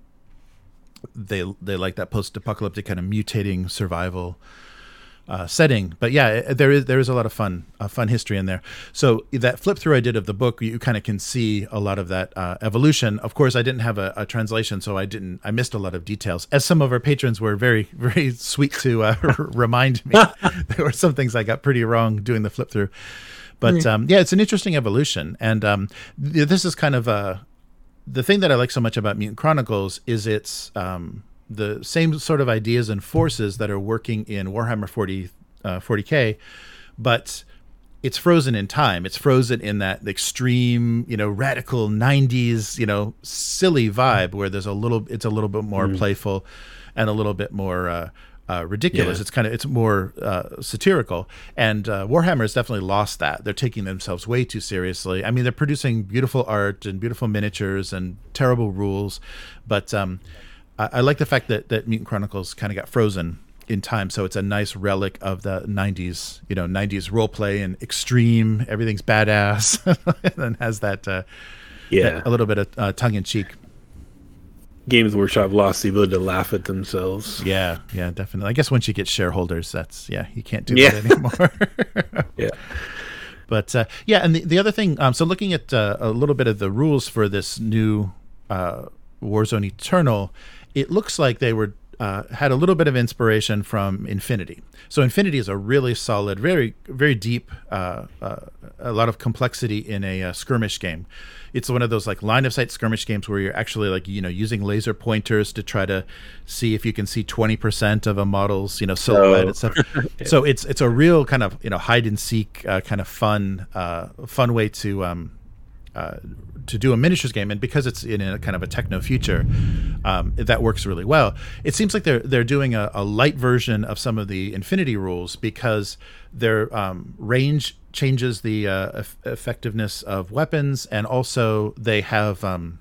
A: they they like that post-apocalyptic kind of mutating survival uh, setting. But yeah, there is there is a lot of fun uh, fun history in there. So that flip through I did of the book, you kind of can see a lot of that uh, evolution. Of course, I didn't have a, a translation, so I didn't. I missed a lot of details. As some of our patrons were very very sweet to uh, remind me, there were some things I got pretty wrong doing the flip through. But um, yeah, it's an interesting evolution, and um, th- this is kind of a the thing that I like so much about Mutant Chronicles is it's um, the same sort of ideas and forces that are working in Warhammer forty, uh, forty K, but it's frozen in time. It's frozen in that extreme, you know, radical nineties, you know, silly vibe where there's a little, it's a little bit more mm. playful and a little bit more uh, uh, ridiculous. Yeah. It's kind of, it's more uh, satirical. And uh, Warhammer has definitely lost that. They're taking themselves way too seriously. I mean, they're producing beautiful art and beautiful miniatures and terrible rules, but um, I, I like the fact that, that Mutant Chronicles kind of got frozen in time, so it's a nice relic of the nineties, you know, nineties role play and extreme. Everything's badass, and has that, uh,
B: yeah,
A: that, a little bit of uh, tongue in cheek.
B: Games Workshop lost the ability to laugh at themselves.
A: Yeah, yeah, definitely. I guess once you get shareholders, that's yeah, you can't do
B: yeah.
A: that anymore.
B: Yeah.
A: But uh, yeah, and the, the other thing, um, so looking at uh, a little bit of the rules for this new uh, Warzone Eternal, it looks like they were. Uh, had a little bit of inspiration from Infinity. So Infinity is a really solid, very, very deep, uh, uh, a lot of complexity in a uh, skirmish game. It's one of those like line of sight skirmish games where you're actually like, you know, using laser pointers to try to see if you can see twenty percent of a model's, you know, silhouette and stuff. Yeah. So it's it's a real kind of, you know, hide and seek uh, kind of fun, uh, fun way to um, uh, to do a miniatures game, and because it's in a kind of a techno future, um, that works really well. It seems like they're they're doing a, a light version of some of the Infinity rules, because their um, range changes the uh, eff- effectiveness of weapons, and also they have um,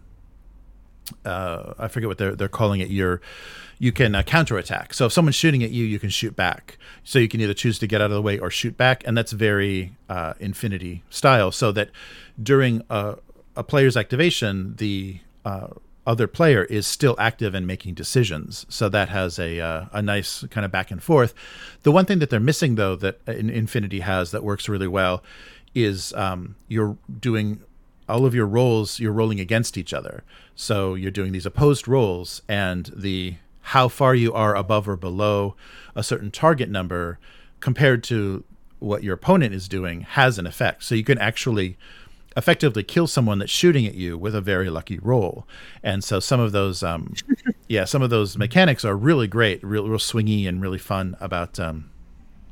A: uh, I forget what they're they're calling it. Your you can uh, counterattack. So if someone's shooting at you, you can shoot back. So you can either choose to get out of the way or shoot back, and that's very uh, Infinity style. So that during a a player's activation, the uh, other player is still active and making decisions. So that has a uh, a nice kind of back and forth. The one thing that they're missing, though, that Infinity has that works really well is um, you're doing all of your rolls, you're rolling against each other. So you're doing these opposed rolls, and the how far you are above or below a certain target number compared to what your opponent is doing has an effect. So you can actually effectively kill someone that's shooting at you with a very lucky roll. And so some of those um yeah some of those mechanics are really great, real real swingy and really fun about um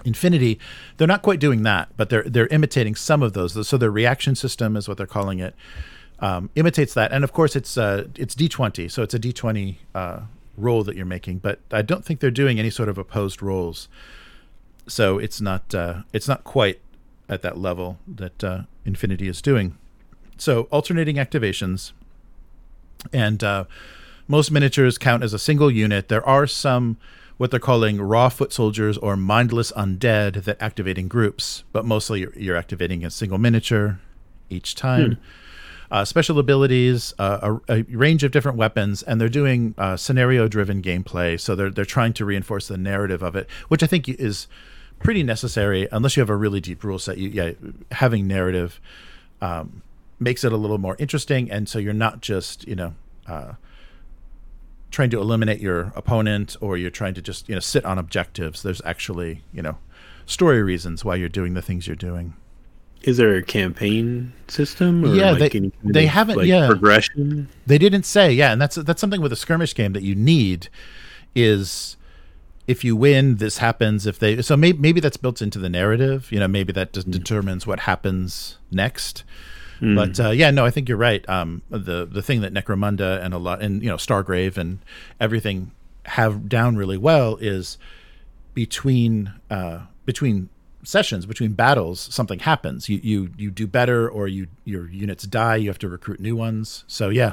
A: Infinity, they're not quite doing that, but they're they're imitating some of those. So their reaction system is what they're calling it, um, imitates that. And of course, it's uh, it's D twenty, so it's a D twenty uh, roll that you're making. But I don't think they're doing any sort of opposed rolls. So it's not uh, it's not quite at that level that uh, Infinity is doing. So alternating activations, and uh, most miniatures count as a single unit. There are some what they're calling raw foot soldiers or mindless undead that activate in groups, but mostly you're, you're activating a single miniature each time. Hmm. Uh, special abilities, uh, a, a range of different weapons, and they're doing uh, scenario-driven gameplay. So they're they're trying to reinforce the narrative of it, which I think is pretty necessary. Unless you have a really deep rule set, you, yeah, having narrative um, makes it a little more interesting, and so you're not just you know. Uh, trying to eliminate your opponent, or you're trying to just you know sit on objectives. There's actually you know story reasons why you're doing the things you're doing.
B: Is there a campaign system? Or
A: yeah,
B: like
A: they they
B: of,
A: haven't.
B: Like,
A: yeah,
B: progression.
A: They didn't say. Yeah, and that's that's something with a skirmish game that you need is if you win, this happens. If they so maybe maybe that's built into the narrative. You know, maybe that just mm. determines what happens next. Mm. But uh, yeah, no, I think you're right. Um, the the thing that Necromunda and a lot and you know Stargrave and everything have down really well is between uh, between sessions, between battles, something happens. You you you do better, or you your units die. You have to recruit new ones. So yeah,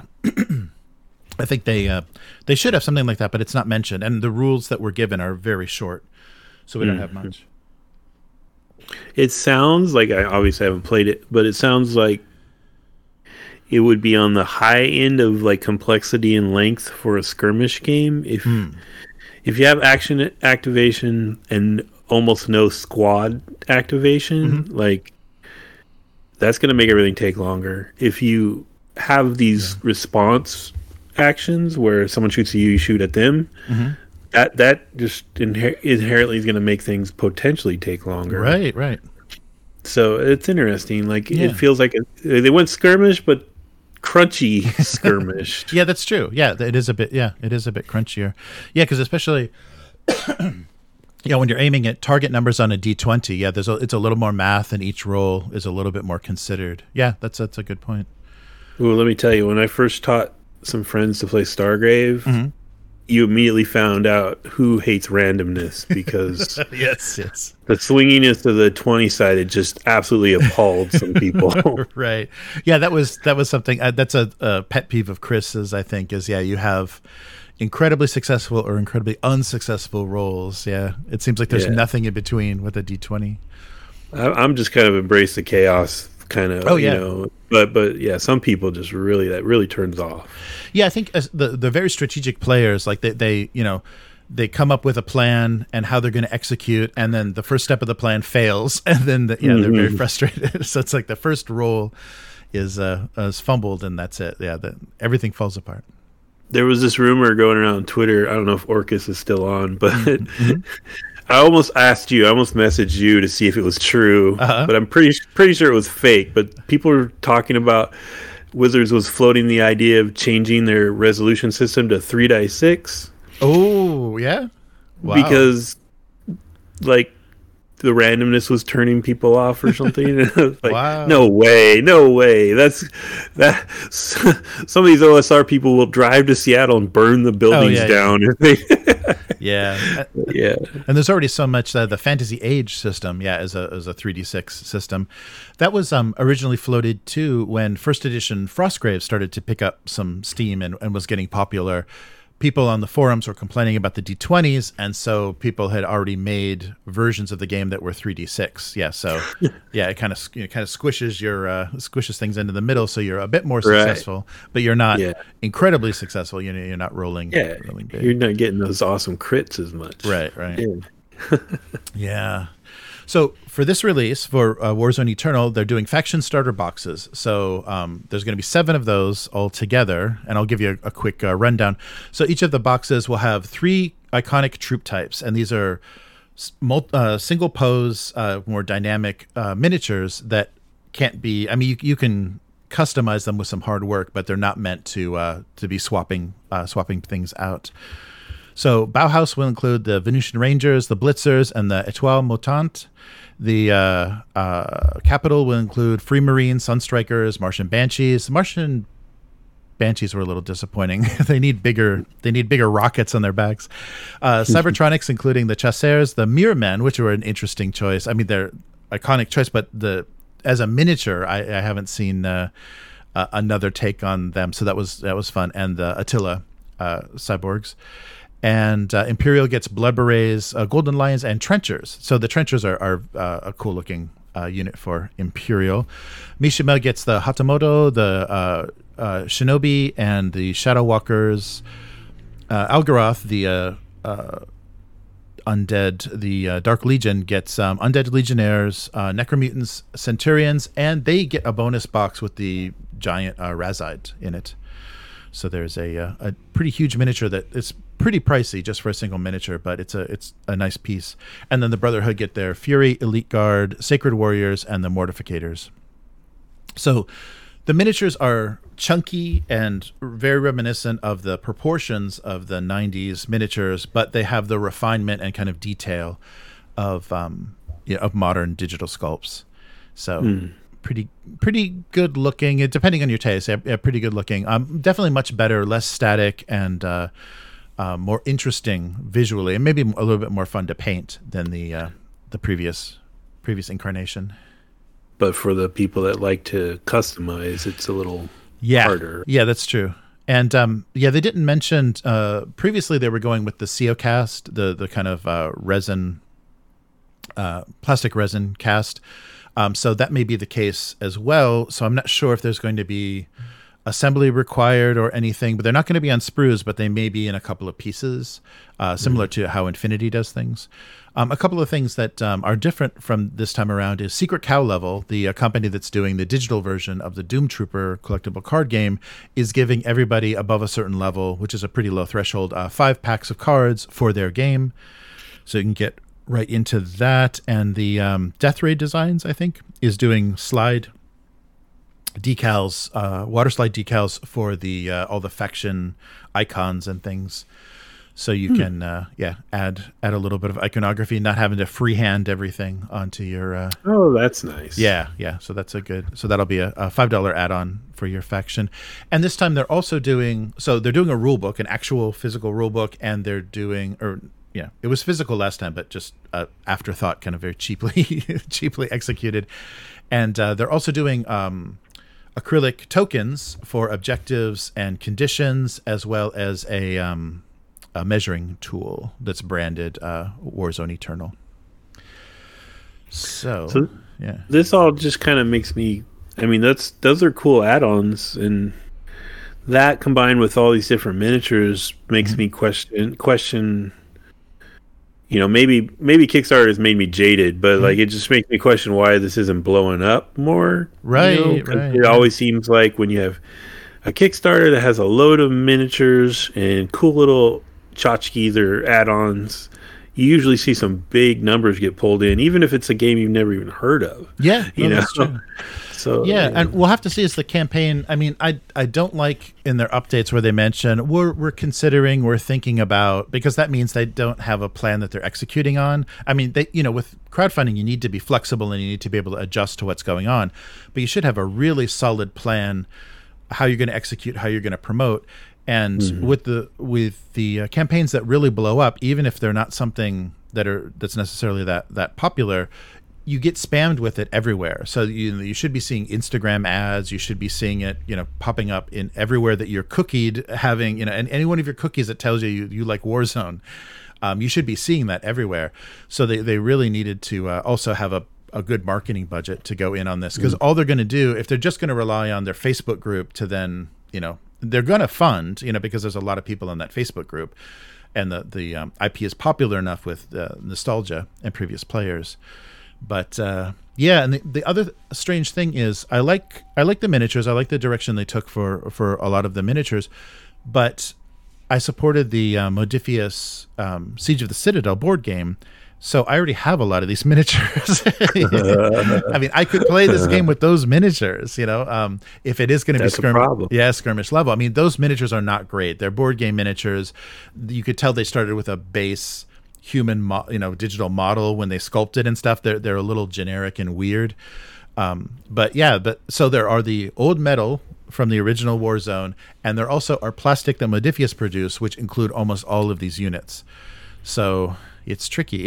A: I think they uh, they should have something like that, but it's not mentioned. And the rules that were given are very short, so we mm. don't have much.
B: It sounds like I obviously haven't played it, but it sounds like it would be on the high end of like complexity and length for a skirmish game. If mm. if you have action activation and almost no squad activation, mm-hmm. like that's going to make everything take longer. If you have these yeah. response actions where someone shoots at you, you shoot at them, mm-hmm. that that just inher- inherently is going to make things potentially take longer.
A: Right, right.
B: So it's interesting. Like
A: yeah.
B: it feels like a, they went skirmish, but crunchy skirmish.
A: Yeah, that's true. Yeah, it is a bit. Yeah, it is a bit crunchier. Yeah, because especially, yeah, when you're aiming at target numbers on a D twenty, yeah, there's a, it's a little more math, and each roll is a little bit more considered. Yeah, that's that's a good point.
B: Well, let me tell you, when I first taught some friends to play Stargrave. Mm-hmm. You immediately found out who hates randomness because
A: yes, yes,
B: the swinginess of the twenty sided just absolutely appalled some people.
A: Right? Yeah, that was that was something. Uh, that's a, a pet peeve of Chris's. I think is yeah, you have incredibly successful or incredibly unsuccessful rolls. Yeah, it seems like there's yeah. nothing in between with a D twenty.
B: I, I'm just kind of embrace the chaos. Kind of, oh yeah, you know, but but yeah, some people just really that really turns off.
A: Yeah, I think as the the very strategic players, like they they you know they come up with a plan and how they're going to execute, and then the first step of the plan fails, and then the, yeah mm-hmm. they're very frustrated. So it's like the first roll is uh is fumbled, and that's it. Yeah, the, everything falls apart.
B: There was this rumor going around on Twitter. I don't know if Orcus is still on, but. Mm-hmm. I almost asked you, I almost messaged you to see if it was true, uh-huh. but I'm pretty pretty sure it was fake. But people were talking about Wizards was floating the idea of changing their resolution system to three die six.
A: Oh, yeah? Wow.
B: Because, like, the randomness was turning people off or something. Like, wow. No way, no way. That's that. Some of these O S R people will drive to Seattle and burn the buildings oh, yeah, down.
A: Yeah.
B: If they
A: yeah,
B: yeah.
A: And there's already so much uh, the Fantasy Age system. Yeah, is a is a three d six system that was um, originally floated too when first edition Frostgrave started to pick up some steam and, and was getting popular. People on the forums were complaining about the D twenties, and so people had already made versions of the game that were three d six. Yeah, so yeah, it kind of you know, kind of squishes your uh, squishes things into the middle, so you're a bit more successful, right. but you're not yeah. incredibly successful. You know, you're not rolling.
B: Yeah,
A: rolling big.
B: You're not getting those awesome crits as much.
A: Right, right. Yeah. yeah. So for this release, for uh, Warzone Eternal, they're doing faction starter boxes. So um, there's going to be seven of those all together, and I'll give you a, a quick uh, rundown. So each of the boxes will have three iconic troop types, and these are mul- uh, single pose, uh, more dynamic uh, miniatures that can't be. I mean, you, you can customize them with some hard work, but they're not meant to uh, to be swapping uh, swapping things out. So Bauhaus will include the Venusian Rangers, the Blitzers, and the Etoile Montante. The uh, uh, capital will include Free Marines, Sunstrikers, Martian Banshees. The Martian Banshees were a little disappointing. they need bigger. They need bigger rockets on their backs. Uh, Cybertronics, including the Chasseurs, the Mirror Men, which were an interesting choice. I mean, they're iconic choice, but the as a miniature, I, I haven't seen uh, uh, another take on them. So that was that was fun. And the Attila uh, cyborgs. And uh, Imperial gets Blood Berets, uh, Golden Lions, and Trenchers. So the Trenchers are, are uh, a cool looking uh, unit for Imperial. Mishima gets the Hatamoto, the uh, uh, Shinobi, and the Shadow Walkers. Uh, Algaroth, the uh, uh, Undead, the uh, Dark Legion, gets um, Undead Legionnaires, uh, Necromutants, Centurions, and they get a bonus box with the giant uh, Razide in it. So there's a uh, a pretty huge miniature that it's pretty pricey just for a single miniature, but it's a it's a nice piece. And then the Brotherhood get their Fury, Elite Guard, Sacred Warriors, and the Mortificators. So the miniatures are chunky and very reminiscent of the proportions of the nineties miniatures, but they have the refinement and kind of detail of um you know, of modern digital sculpts. So. Mm. Pretty, pretty good looking. Depending on your taste, yeah, yeah, pretty good looking. Um, definitely much better, less static, and uh, uh, more interesting visually, and maybe a little bit more fun to paint than the uh, the previous previous incarnation.
B: But for the people that like to customize, it's a little
A: yeah.
B: harder.
A: Yeah, that's true. And um, yeah, they didn't mention uh, previously they were going with the Ceocast, the the kind of uh, resin, uh, plastic resin cast. Um, so that may be the case as well. So I'm not sure if there's going to be assembly required or anything, but they're not going to be on sprues, but they may be in a couple of pieces, uh, similar mm-hmm. to how Infinity does things. Um, a couple of things that um, are different from this time around is Secret Cow Level, the uh, company that's doing the digital version of the Doom Trooper collectible card game, is giving everybody above a certain level, which is a pretty low threshold, uh, five packs of cards for their game. So you can get right into that. And the um, Death Ray Designs, I think, is doing slide decals, uh, water slide decals for the uh, all the faction icons and things. So you hmm. can, uh, yeah, add add a little bit of iconography, not having to freehand everything onto your. Uh,
B: oh, that's nice.
A: Yeah, yeah. So that's a good. So that'll be a, a five dollar add-on for your faction. And this time they're also doing. So they're doing a rule book, an actual physical rule book, and they're doing or. Yeah, it was physical last time, but just uh, afterthought, kind of very cheaply, cheaply executed. And uh, they're also doing um, acrylic tokens for objectives and conditions, as well as a, um, a measuring tool that's branded uh, Warzone Eternal. So, so, yeah,
B: this all just kind of makes me. I mean, that's those are cool add-ons, and that combined with all these different miniatures makes mm-hmm. me question question. You know, maybe maybe Kickstarter has made me jaded, but like it just makes me question why this isn't blowing up more.
A: Right,
B: you know?
A: right.
B: It always seems like when you have a Kickstarter that has a load of miniatures and cool little tchotchkes or add-ons, you usually see some big numbers get pulled in, even if it's a game you've never even heard of.
A: Yeah,
B: you
A: no,
B: know.
A: That's true.
B: So
A: yeah,
B: yeah,
A: and we'll have to see as the campaign. I mean, I I don't like in their updates where they mention we're we're considering, we're thinking about, because that means they don't have a plan that they're executing on. I mean, they you know with crowdfunding you need to be flexible and you need to be able to adjust to what's going on, but you should have a really solid plan how you're going to execute, how you're going to promote. And mm-hmm. with the with the uh, campaigns that really blow up, even if they're not something that are that's necessarily that that popular, you get spammed with it everywhere. So you you should be seeing Instagram ads. You should be seeing it, you know, popping up in everywhere that you're cookied, having, you know, and any one of your cookies that tells you you, you like Warzone. Um, you should be seeing that everywhere. So they, they really needed to uh, also have a, a good marketing budget to go in on this, because mm. all they're going to do, if they're just going to rely on their Facebook group to then, you know, they're going to fund, you know, because there's a lot of people in that Facebook group, and the, the um, I P is popular enough with uh, nostalgia and previous players. But uh, yeah, and the, the other strange thing is, I like I like the miniatures. I like the direction they took for for a lot of the miniatures, but I supported the uh, Modifius um, Siege of the Citadel board game. So I already have a lot of these miniatures. I mean, I could play this game with those miniatures, you know, um, if it is going to be skirmish, yeah, skirmish level. I mean, those miniatures are not great. They're board game miniatures. You could tell they started with a base human, mo- you know, digital model when they sculpted and stuff. They're they're a little generic and weird. Um, but yeah, but so there are the old metal from the original Warzone, and there also are plastic that Modiphius produced, which include almost all of these units. So it's tricky.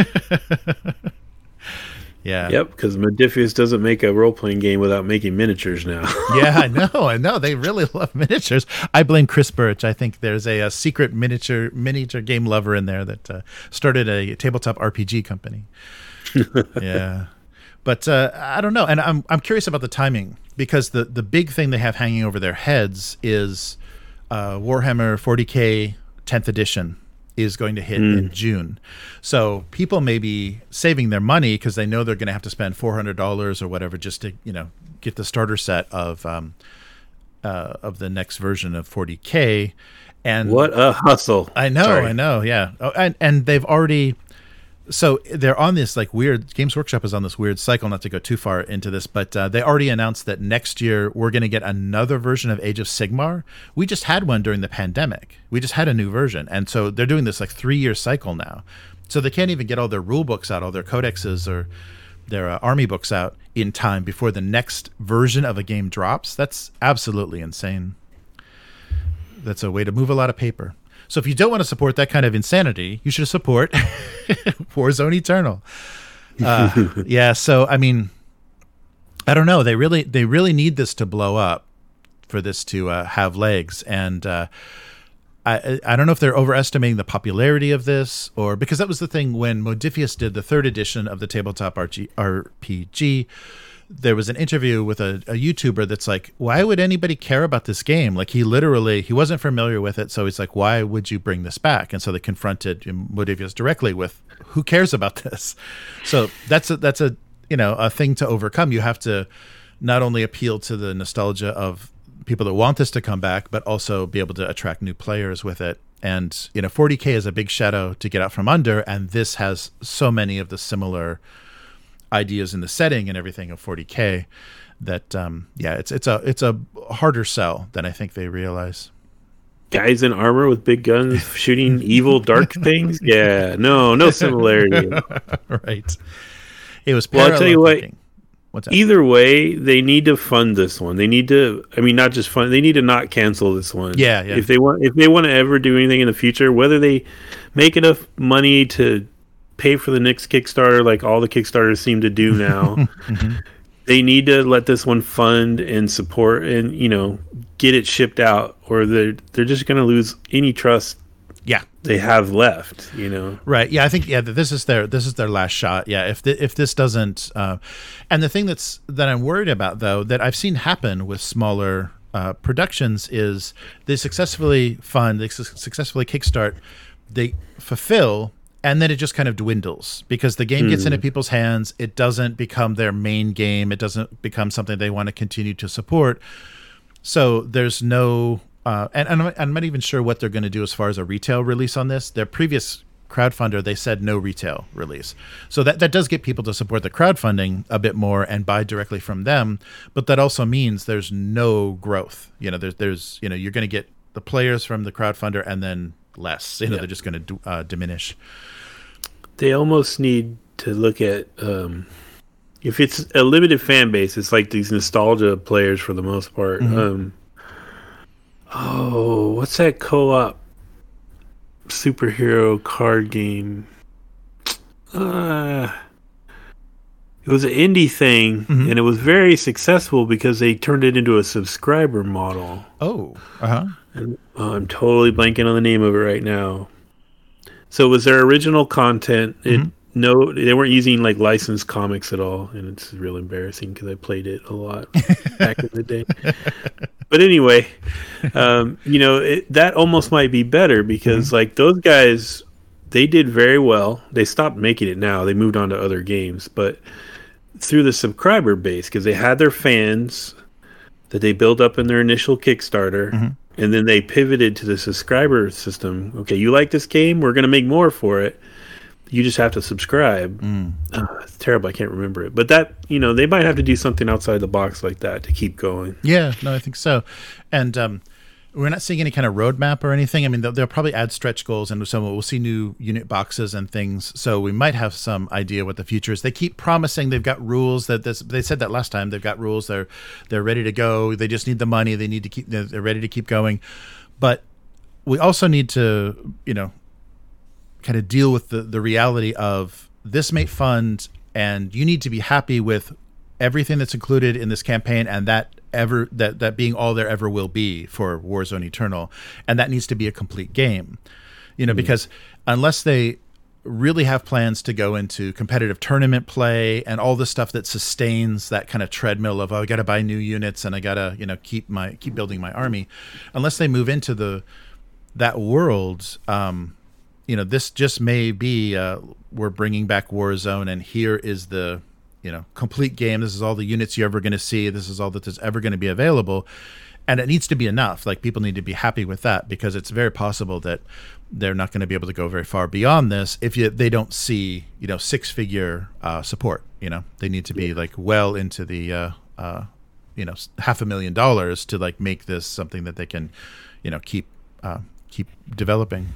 A: Yeah.
B: Yep, because Modiphius doesn't make a role-playing game without making miniatures now.
A: Yeah, I know, I know. They really love miniatures. I blame Chris Birch. I think there's a, a secret miniature miniature game lover in there that uh, started a tabletop R P G company. Yeah. But uh, I don't know. And I'm I'm curious about the timing, because the, the big thing they have hanging over their heads is uh, Warhammer forty K tenth edition is going to hit mm. in June. So people may be saving their money because they know they're going to have to spend four hundred dollars or whatever just to, you know, get the starter set of um, uh, of the next version of forty K. And
B: what a hustle.
A: I know,
B: Sorry.
A: I know, yeah. Oh, and, and they've already... So they're on this like weird, Games Workshop is on this weird cycle, not to go too far into this, but uh, they already announced that next year we're going to get another version of Age of Sigmar. We just had one during the pandemic. We just had a new version. And so they're doing this like three year cycle now. So they can't even get all their rule books out, all their codexes or their uh, army books out in time before the next version of a game drops. That's absolutely insane. That's a way to move a lot of paper. So if you don't want to support that kind of insanity, you should support Warzone Eternal. Uh, yeah, so I mean, I don't know. They really, they really need this to blow up for this to uh, have legs, and uh, I, I don't know if they're overestimating the popularity of this, or because that was the thing when Modiphius did the third edition of the tabletop R P G. There was an interview with a, a YouTuber that's like, why would anybody care about this game? Like he literally, he wasn't familiar with it. So he's like, why would you bring this back? And so they confronted Modiphius directly with, who cares about this? So that's a, that's a, you know, a thing to overcome. You have to not only appeal to the nostalgia of people that want this to come back, but also be able to attract new players with it. And, you know, forty K is a big shadow to get out from under. And this has so many of the similar ideas in the setting and everything of forty K that um yeah it's it's a it's a harder sell than I think they realize.
B: Guys in armor with big guns shooting evil dark things, yeah, no no similarity.
A: Right. It was
B: well I'll tell you what,
A: What's that?
B: Either way they need to fund this one. They need to, I mean, not just fund, they need to not cancel this one.
A: Yeah, yeah.
B: If they want, if they want to ever do anything in the future, whether they make enough money to pay for the next Kickstarter like all the Kickstarters seem to do now, mm-hmm. they need to let this one fund and support and, you know, get it shipped out, or they're they're just going to lose any trust
A: yeah
B: they have left, you know.
A: Right. Yeah, I think yeah this is their this is their last shot. Yeah, if the, if this doesn't uh and the thing that's that I'm worried about though, that I've seen happen with smaller uh productions, is they successfully fund, they su- successfully kickstart, they fulfill, and then it just kind of dwindles because the game gets mm. into people's hands. It doesn't become their main game. It doesn't become something they want to continue to support. So there's no, uh, and, and I'm, I'm not even sure what they're going to do as far as a retail release on this. Their previous crowdfunder, they said no retail release. So that, that does get people to support the crowdfunding a bit more and buy directly from them. But that also means there's no growth. You know, there's, there's, you know, you're going to get the players from the crowdfunder and then less. You know, yep. They're just going to uh, diminish.
B: They almost need to look at um, if it's a limited fan base. It's like these nostalgia players for the most part. Mm-hmm. Um, oh, what's that co-op superhero card game? Uh, it was an indie thing, mm-hmm. and it was very successful because they turned it into a subscriber model.
A: Oh, uh huh.
B: And, uh, I'm totally blanking on the name of it right now. So it was their original content. It mm-hmm. no, they weren't using like licensed comics at all, and it's real embarrassing because I played it a lot back in the day. But anyway, um, you know it, that almost might be better because mm-hmm. like those guys, they did very well. They stopped making it now. They moved on to other games, but through the subscriber base, because they had their fans that they built up in their initial Kickstarter. Mm-hmm. And then they pivoted to the subscriber system. Okay, you like this game? We're going to make more for it. you just have to subscribe.
A: Mm.
B: Uh, it's terrible. I can't remember it, but that you know they might have to do something outside the box like that to keep going.
A: Yeah, no, I think so, and um, we're not seeing any kind of roadmap or anything. I mean, they'll, they'll probably add stretch goals, and so we'll see new unit boxes and things. So we might have some idea what the future is. They keep promising they've got rules. That this, they said that last time. They've got rules. They're they're ready to go. They just need the money. They need to keep. They're ready to keep going, but we also need to, you know, kind of deal with the the reality of this mate fund, and you need to be happy with everything that's included in this campaign, and that. ever that that being all there ever will be for Warzone Eternal, and that needs to be a complete game, you know, mm-hmm. because unless they really have plans to go into competitive tournament play and all the stuff that sustains that kind of treadmill of, oh, I got to buy new units and I got to, you know, keep my keep building my army, unless they move into the that world, um you know, this just may be uh we're bringing back Warzone, and here is the you know, complete game. This is all the units you're ever going to see. This is all that is ever going to be available. And it needs to be enough. Like, people need to be happy with that, because it's very possible that they're not going to be able to go very far beyond this if you, they don't see, you know, six figure uh, support. You know, they need to be like well into the, uh, uh, you know, half a million dollars to like make this something that they can, you know, keep, uh, keep developing.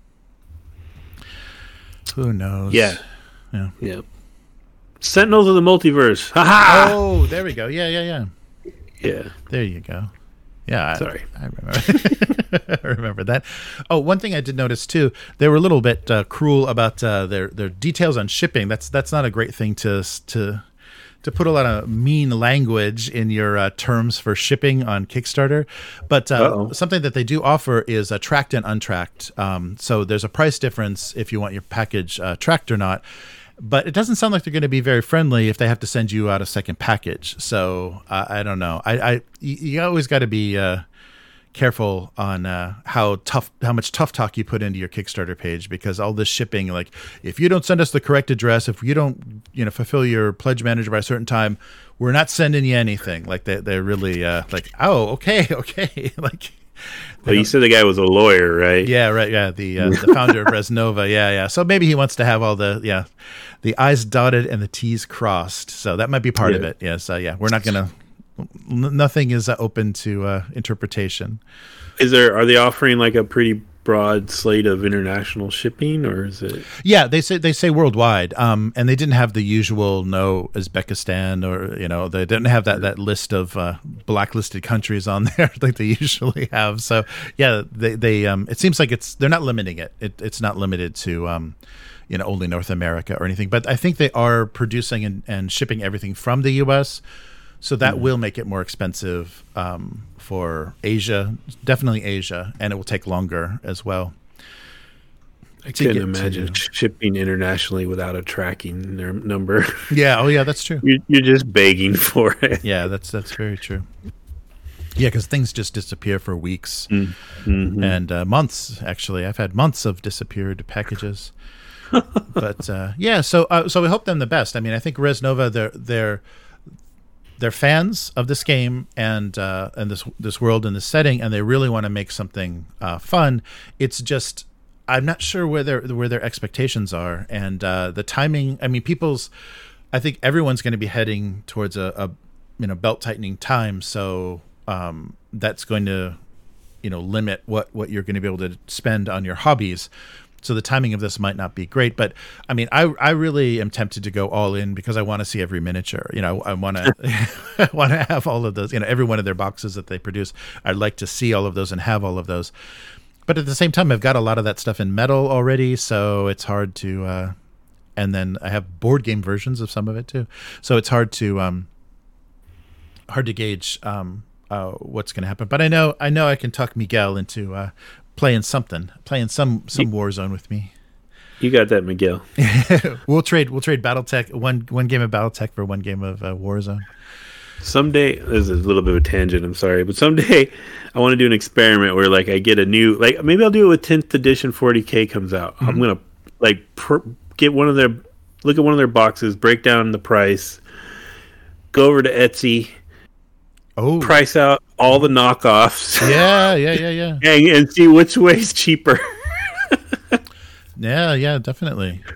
A: Who knows?
B: Yeah.
A: Yeah.
B: Yeah. Sentinels of the Multiverse. Ha ha!
A: Oh, there we go. Yeah, yeah, yeah.
B: Yeah.
A: There you go. Yeah.
B: Sorry.
A: I, I remember. I remember that. Oh, one thing I did notice too, they were a little bit uh, cruel about uh, their their details on shipping. That's that's not a great thing to to to put a lot of mean language in your uh, terms for shipping on Kickstarter. But uh, something that they do offer is uh, tracked and untracked. Um, so there's a price difference if you want your package uh, tracked or not. But it doesn't sound like they're going to be very friendly if they have to send you out a second package. So uh, I don't know. I, I you always got to be uh, careful on uh, how tough, how much tough talk you put into your Kickstarter page, because all this shipping, like if you don't send us the correct address, if you don't, you know, fulfill your pledge manager by a certain time, we're not sending you anything. Like they they're really uh, like, oh, okay, okay, like.
B: Well, you said the guy was a lawyer, right?
A: Yeah, right. Yeah, the uh, the founder of Resnova. Yeah, yeah. So maybe he wants to have all the yeah, the I's dotted and the T's crossed. So that might be part
B: yeah.
A: of it. Yeah. So yeah, we're not gonna. N- nothing is uh, open to uh, interpretation.
B: Is there? Are they offering like a pretty broad slate of international shipping, or is it?
A: Yeah, they say they say worldwide, um, and they didn't have the usual no Uzbekistan, or you know, they didn't have that that list of uh, blacklisted countries on there like they usually have. So yeah, they they um, it seems like it's they're not limiting it. it it's not limited to um, you know, only North America or anything. But I think they are producing and, and shipping everything from the U S, so that mm. will make it more expensive um, for Asia, definitely Asia, and it will take longer as well.
B: I can't imagine to, shipping internationally without a tracking number.
A: Yeah, oh yeah, that's true.
B: You're, you're just begging for it.
A: Yeah, that's that's very true. Yeah, because things just disappear for weeks
B: mm-hmm.
A: and uh, months. Actually, I've had months of disappeared packages. But uh, yeah, so uh, so we hope them the best. I mean, I think Resnova, they're they're they're fans of this game and uh, and this this world and this setting, and they really want to make something uh, fun. It's just I'm not sure where their where their expectations are, and uh, the timing. I mean, people's. I think everyone's going to be heading towards a, a you know belt tightening time, so um, that's going to you know limit what what you're going to be able to spend on your hobbies. So the timing of this might not be great, but I mean, I I really am tempted to go all in because I want to see every miniature. You know, I want to want to have all of those. You know, every one of their boxes that they produce. I'd like to see all of those and have all of those. But at the same time, I've got a lot of that stuff in metal already, so it's hard to. Uh, and then I have board game versions of some of it too, so it's hard to um, hard to gauge um, uh, what's going to happen. But I know I know I can talk Miguel into. Uh, Playing something, playing some some Warzone with me.
B: You got that, Miguel.
A: we'll trade. We'll trade BattleTech one one game of BattleTech for one game of uh, Warzone.
B: Someday, this is a little bit of a tangent. I'm sorry, but someday I want to do an experiment where, like, I get a new, like, maybe I'll do it with tenth edition forty K comes out. Mm-hmm. I'm gonna like pr- get one of their, look at one of their boxes, break down the price, go over to Etsy.
A: Oh,
B: price out all the knockoffs.
A: Yeah, yeah, yeah, yeah.
B: and, and see which way's cheaper.
A: yeah, yeah, definitely.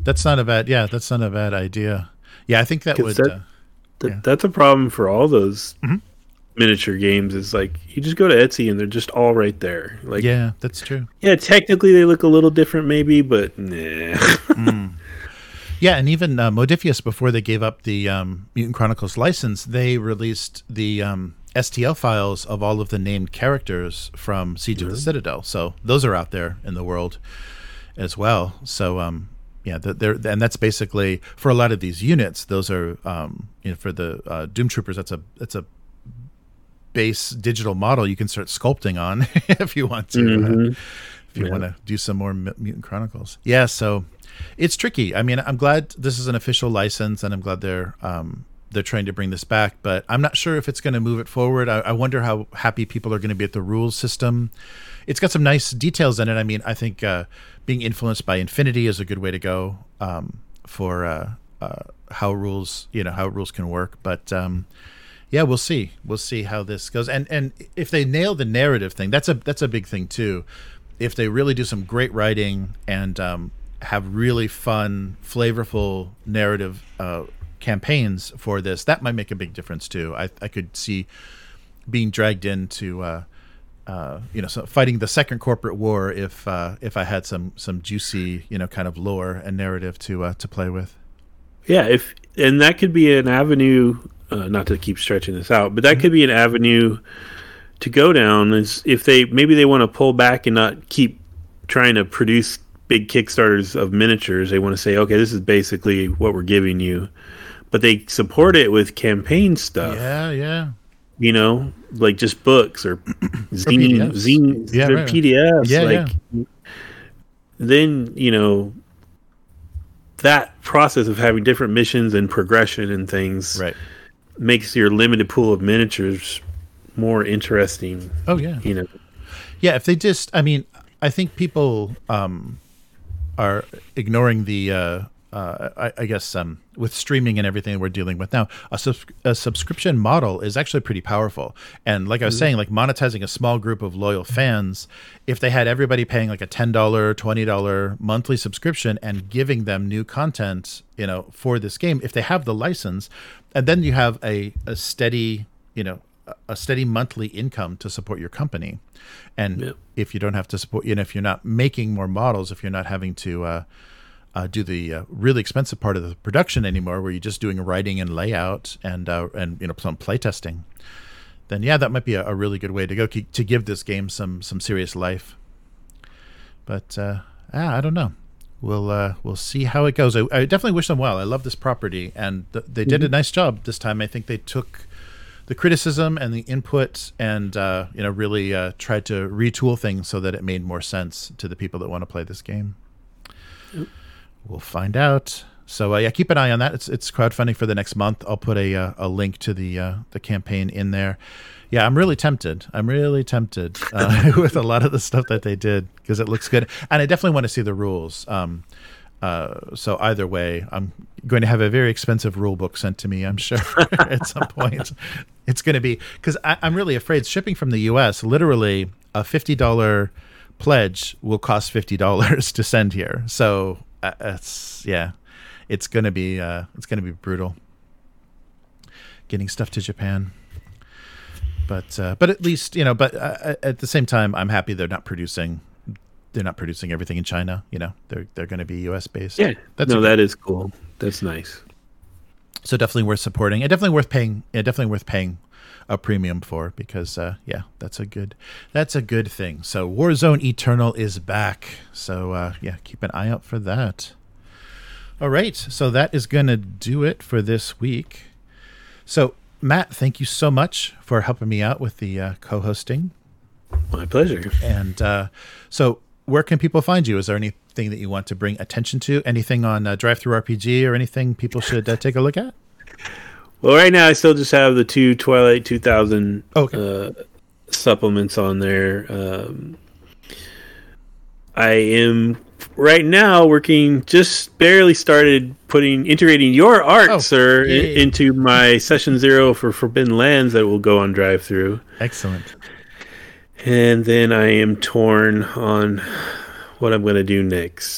A: That's not a bad. Yeah, that's not a bad idea. Yeah, I think that would.
B: That,
A: uh,
B: that,
A: yeah.
B: That's a problem for all those
A: mm-hmm.
B: miniature games. Is like you just go to Etsy and they're just all right there. Like,
A: yeah, that's true.
B: Yeah, technically they look a little different, maybe, but nah.
A: mm. Yeah, and even uh, Modifius, before they gave up the um, Mutant Chronicles license, they released the um, S T L files of all of the named characters from Siege mm-hmm. of the Citadel. So those are out there in the world as well. So um, yeah, they're, and that's basically for a lot of these units. Those are um, you know, for the uh, Doom Troopers. That's a that's a base digital model you can start sculpting on if you want to. Mm-hmm. Uh, if you yeah. want to do some more Mutant Chronicles, yeah. So it's tricky. I mean, I'm glad this is an official license, and I'm glad they're um, they're trying to bring this back. But I'm not sure if it's going to move it forward. I, I wonder how happy people are going to be at the rules system. It's got some nice details in it. I mean, I think uh, being influenced by Infinity is a good way to go um, for uh, uh, how rules, you know, how rules can work. But um, yeah, we'll see. We'll see how this goes. And and if they nail the narrative thing, that's a that's a big thing too. If they really do some great writing and um, have really fun, flavorful narrative uh, campaigns for this, that might make a big difference too. I, I could see being dragged into, uh, uh, you know, so fighting the second corporate war if uh, if I had some some juicy, you know, kind of lore and narrative to uh, to play with.
B: Yeah, if and that could be an avenue. Uh, not to keep stretching this out, but that mm-hmm. could be an avenue to go down. Is if they maybe they want to pull back and not keep trying to produce big Kickstarters of miniatures. They want to say, okay, this is basically what we're giving you, but they support it with campaign stuff.
A: Yeah, yeah.
B: You know, like just books or zine, zines,
A: yeah,
B: or
A: right.
B: P D Fs.
A: Yeah,
B: like,
A: yeah.
B: Then you know that process of having different missions and progression and things,
A: right,
B: makes your limited pool of miniatures more interesting.
A: Oh yeah,
B: you know.
A: Yeah, if they just, I mean, I think people um, are ignoring the, uh, uh, I, I guess, um, with streaming and everything we're dealing with now, a, sub- a subscription model is actually pretty powerful. And like I was mm-hmm. saying, like monetizing a small group of loyal fans, if they had everybody paying like a ten dollars, twenty dollars monthly subscription and giving them new content, you know, for this game, if they have the license, and then you have a, a steady, you know, a steady monthly income to support your company. And yep. if you don't have to support, you know, if you're not making more models, if you're not having to uh, uh, do the uh, really expensive part of the production anymore, where you're just doing writing and layout and, uh, and you know, some play testing, then yeah, that might be a, a really good way to go to give this game some, some serious life. But uh, ah, I don't know. We'll uh, we'll see how it goes. I, I definitely wish them well. I love this property, and th- they did mm-hmm. a nice job this time. I think they took the criticism and the input and uh, you know really uh, tried to retool things so that it made more sense to the people that want to play this game. Yep. We'll find out. So uh, yeah, keep an eye on that. It's it's crowdfunding for the next month. I'll put a uh, a link to the uh, the campaign in there. Yeah, I'm really tempted. I'm really tempted uh, with a lot of the stuff that they did because it looks good, and I definitely want to see the rules. Um, uh, so either way, I'm going to have a very expensive rule book sent to me, I'm sure, at some point. It's going to be because I'm really afraid shipping from the U S. Literally, a fifty dollars pledge will cost fifty dollars to send here. So uh, it's yeah, it's going to be uh, it's going to be brutal getting stuff to Japan. But uh, but at least you know. But uh, at the same time, I'm happy they're not producing. They're not producing everything in China. You know, they're they're going to be U S based.
B: Yeah, that's no, that is cool. That's nice.
A: So definitely worth supporting. And definitely worth paying. Yeah, definitely worth paying a premium for because uh, yeah, that's a good that's a good thing. So Warzone Eternal is back. So uh, yeah, keep an eye out for that. All right, so that is going to do it for this week. So. Matt, thank you so much for helping me out with the uh, co-hosting.
B: My pleasure.
A: And uh, so where can people find you? Is there anything that you want to bring attention to? Anything on uh, DriveThruRPG or anything people should uh, take a look at?
B: Well, right now I still just have the two Twilight two thousand
A: oh, okay.
B: uh, supplements on there. Um, I am... Right now, working just barely started putting integrating your art, oh, sir, in, into my session zero for Forbidden Lands that will go on DriveThru.
A: Excellent.
B: And then I am torn on what I'm going to do next.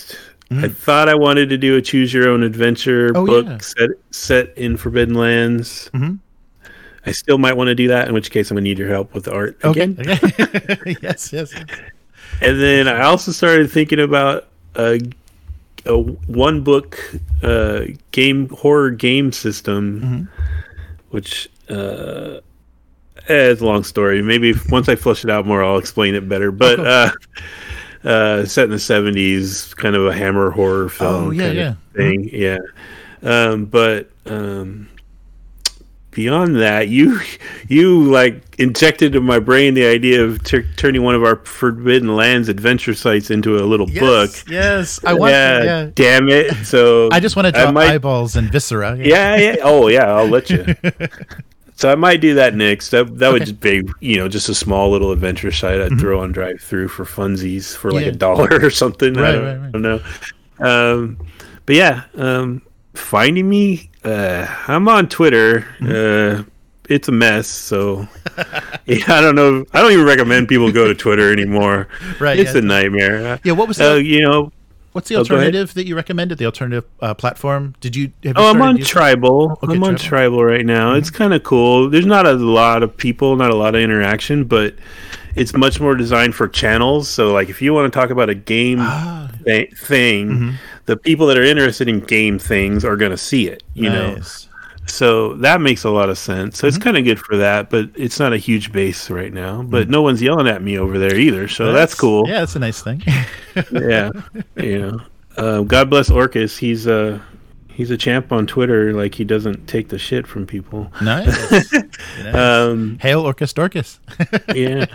B: Mm-hmm. I thought I wanted to do a choose your own adventure oh, book yeah. set set in Forbidden Lands. Mm-hmm. I still might want to do that, in which case I'm going to need your help with the art again.
A: Okay. yes, yes.
B: And then I also started thinking about a, a one book uh, game horror game system, mm-hmm. which uh, eh, it's a long story. Maybe if, once I flush it out more, I'll explain it better. But uh, uh, set in the seventies, kind of a Hammer horror film
A: oh, yeah,
B: kind
A: yeah.
B: of thing. Mm-hmm. Yeah. Um, but um, beyond that, you you like injected in my brain the idea of t- turning one of our Forbidden Lands adventure sites into a little
A: yes,
B: book.
A: Yes, I want.
B: Yeah,
A: to, yeah,
B: damn it! So
A: I just want to draw might, eyeballs and viscera.
B: Yeah. yeah, yeah. Oh, yeah. I'll let you. So I might do that next. That that okay. would just be, you know, just a small little adventure site I'd mm-hmm. throw on Drive Through for funsies for like yeah. a dollar or something.
A: Right,
B: I don't,
A: right, right.
B: I don't know. Um, but yeah, um, finding me. Uh, I'm on Twitter. Mm-hmm. Uh, it's a mess. So yeah, I don't know. I don't even recommend people go to Twitter anymore.
A: Right,
B: it's
A: yeah.
B: a nightmare.
A: Yeah. What was the,
B: uh, you know?
A: What's the alternative oh, that you recommended? The alternative uh, platform? Did you? Have you
B: oh, I'm on Tribal.
A: Okay,
B: I'm on
A: Tribal.
B: Tribal right now. Mm-hmm. It's kind of cool. There's not a lot of people, not a lot of interaction, but it's much more designed for channels. So, like, if you want to talk about a game ah. th- thing, mm-hmm. the people that are interested in game things are going to see it. You
A: nice.
B: know. So that makes a lot of sense. So mm-hmm. it's kind of good for that, but it's not a huge base right now. But mm-hmm. no one's yelling at me over there either, so that's, that's cool.
A: Yeah, that's a nice thing.
B: yeah, you know. Uh, God bless Orcus. He's a he's a champ on Twitter. Like, he doesn't take the shit from people.
A: Nice. nice. Um, Hail Orcus Dorcas.
B: yeah.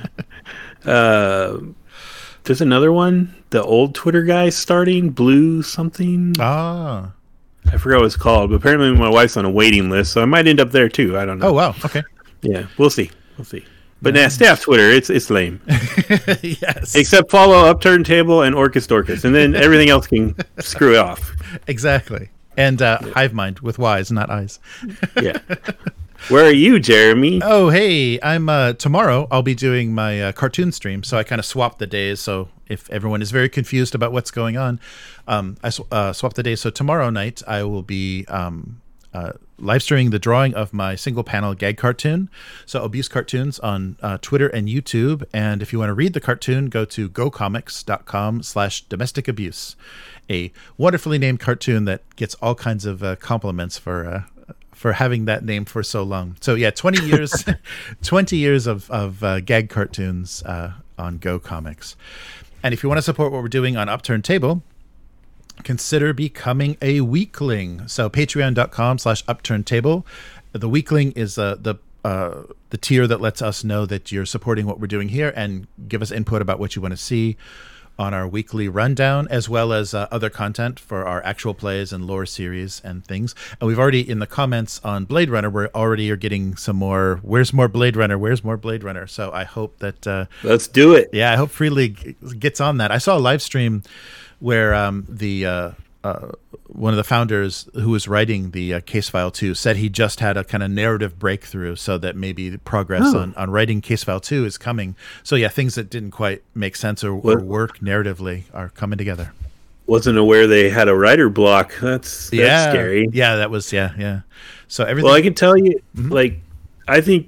B: Uh, there's another one. The old Twitter guy starting Blue something.
A: Ah.
B: I forgot what it's called, but apparently my wife's on a waiting list, so I might end up there too. I don't know.
A: Oh wow. Okay.
B: Yeah, we'll see. We'll see. But nice. Nah, stay off Twitter. It's it's lame.
A: yes.
B: Except follow Upturned Table and Orcus Dorcas, and then everything else can screw off.
A: Exactly. And uh, yeah. Hive Mind with Y's, not I's.
B: yeah. Where are you, Jeremy?
A: Oh, hey. I'm uh, tomorrow. I'll be doing my uh, cartoon stream, so I kind of swapped the days. So if everyone is very confused about what's going on, um, I sw- uh, swapped the days. So tomorrow night I will be. Um, Uh, live streaming the drawing of my single panel gag cartoon. So Abuse Cartoons on uh, Twitter and YouTube. And if you want to read the cartoon, go to gocomics.com slash domestic abuse. A wonderfully named cartoon that gets all kinds of uh, compliments for uh, for having that name for so long. So yeah, twenty years, twenty years of, of uh, gag cartoons uh, on Go Comics. And if you want to support what we're doing on Upturned Table, consider becoming a weekling. So patreon.com slash upturned table. The weekling is uh, the uh, the tier that lets us know that you're supporting what we're doing here and give us input about what you want to see on our weekly rundown, as well as uh, other content for our actual plays and lore series and things. And we've already, in the comments on Blade Runner, we're already are getting some more, where's more Blade Runner? Where's more Blade Runner? So I hope that... Uh,
B: Let's do it.
A: Yeah, I hope Free League gets on that. I saw a live stream where um, the uh, uh, one of the founders who was writing the uh, Case File two said he just had a kind of narrative breakthrough, so that maybe progress oh. on, on writing Case File two is coming. So yeah, things that didn't quite make sense or, or work narratively are coming together.
B: Wasn't aware they had a writer block. That's, that's
A: yeah.
B: scary.
A: Yeah, that was, yeah, yeah. So everything.
B: Well, I can tell you, mm-hmm. like, I think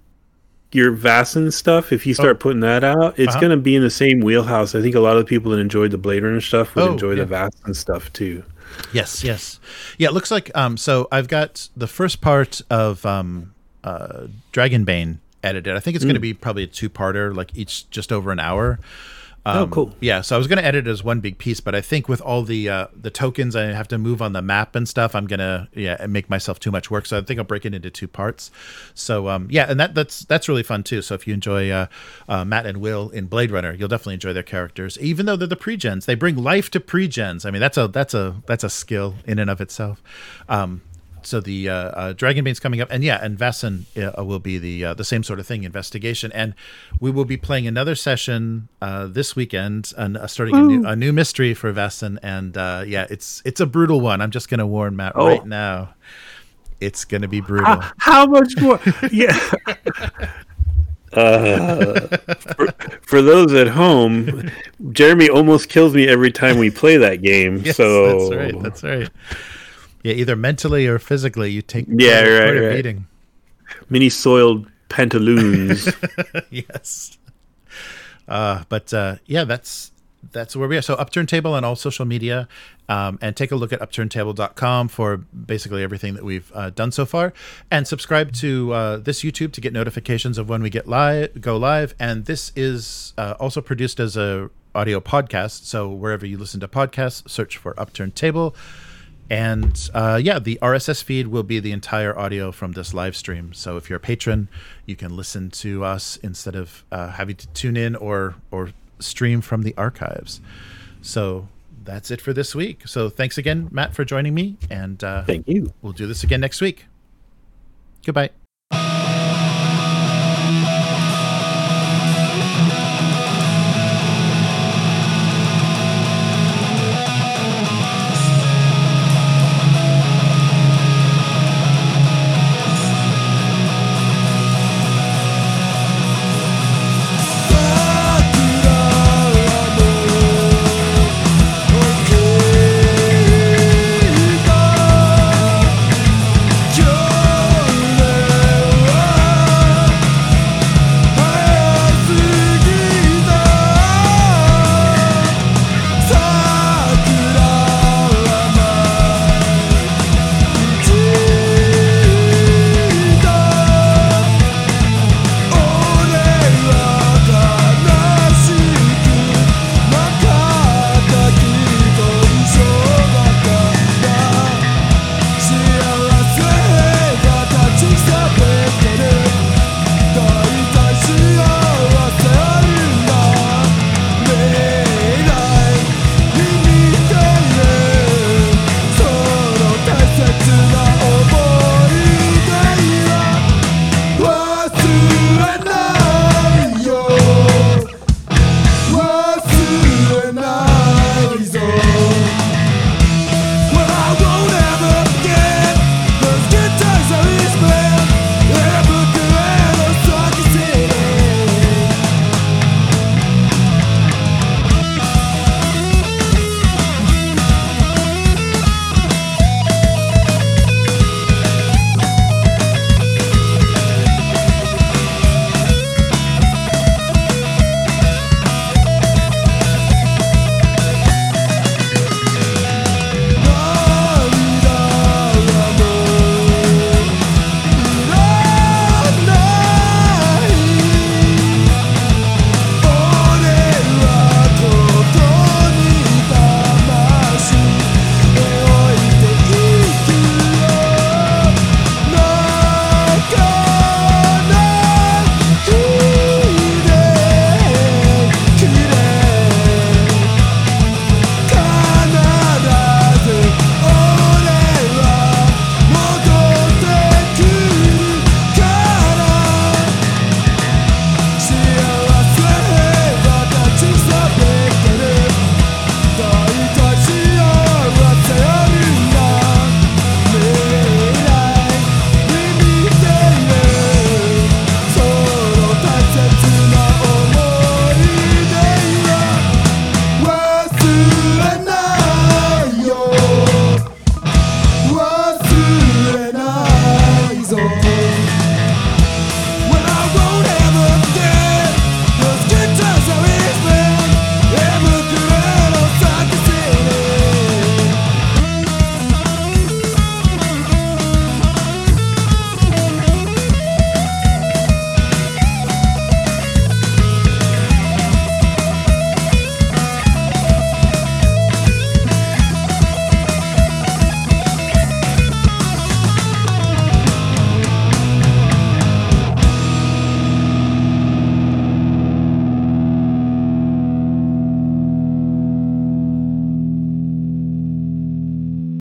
B: your Vaesen stuff, if you start oh. putting that out, it's uh-huh. going to be in the same wheelhouse. I think a lot of the people that enjoyed the Blade Runner stuff would oh, enjoy yeah. the Vaesen stuff too.
A: Yes, yes. Yeah, it looks like, um, so I've got the first part of um, uh, Dragonbane edited. I think it's mm. going to be probably a two-parter, like each just over an hour. Um,
B: oh, cool.
A: Yeah, so I was going to edit it as one big piece, but I think with all the uh, the tokens I have to move on the map and stuff, I'm going to yeah make myself too much work. So I think I'll break it into two parts. So um, yeah, and that that's that's really fun too. So if you enjoy uh, uh, Matt and Will in Blade Runner, you'll definitely enjoy their characters, even though they're the pre-gens. They bring life to pre-gens. I mean, that's a that's a that's a skill in and of itself. Um, So the uh, uh, Dragonbane's coming up, and yeah, and Vaesen uh, will be the uh, the same sort of thing, investigation, and we will be playing another session uh, this weekend, and uh, starting a new, a new mystery for Vaesen, and uh, yeah, it's it's a brutal one. I'm just going to warn Matt oh. right now, it's going to be brutal.
B: How, how much more? Yeah. Uh, for, for those at home, Jeremy almost kills me every time we play that game.
A: Yes,
B: so
A: that's right. That's right. Yeah, either mentally or physically, you take
B: yeah,
A: quite,
B: right,
A: quite a
B: right.
A: beating.
B: Mini soiled pantaloons.
A: Yes. Uh, but uh, yeah, that's that's where we are. So Upturn Table on all social media, um, and take a look at upturn table dot com for basically everything that we've uh, done so far. And subscribe to uh, this YouTube to get notifications of when we get live, go live. And this is uh, also produced as a audio podcast. So wherever you listen to podcasts, search for Upturn Table. And uh, yeah, the R S S feed will be the entire audio from this live stream. So if you're a patron, you can listen to us instead of uh, having to tune in or or stream from the archives. So that's it for this week. So thanks again, Matt, for joining me. And uh,
B: Thank you.
A: We'll do this again next week. Goodbye.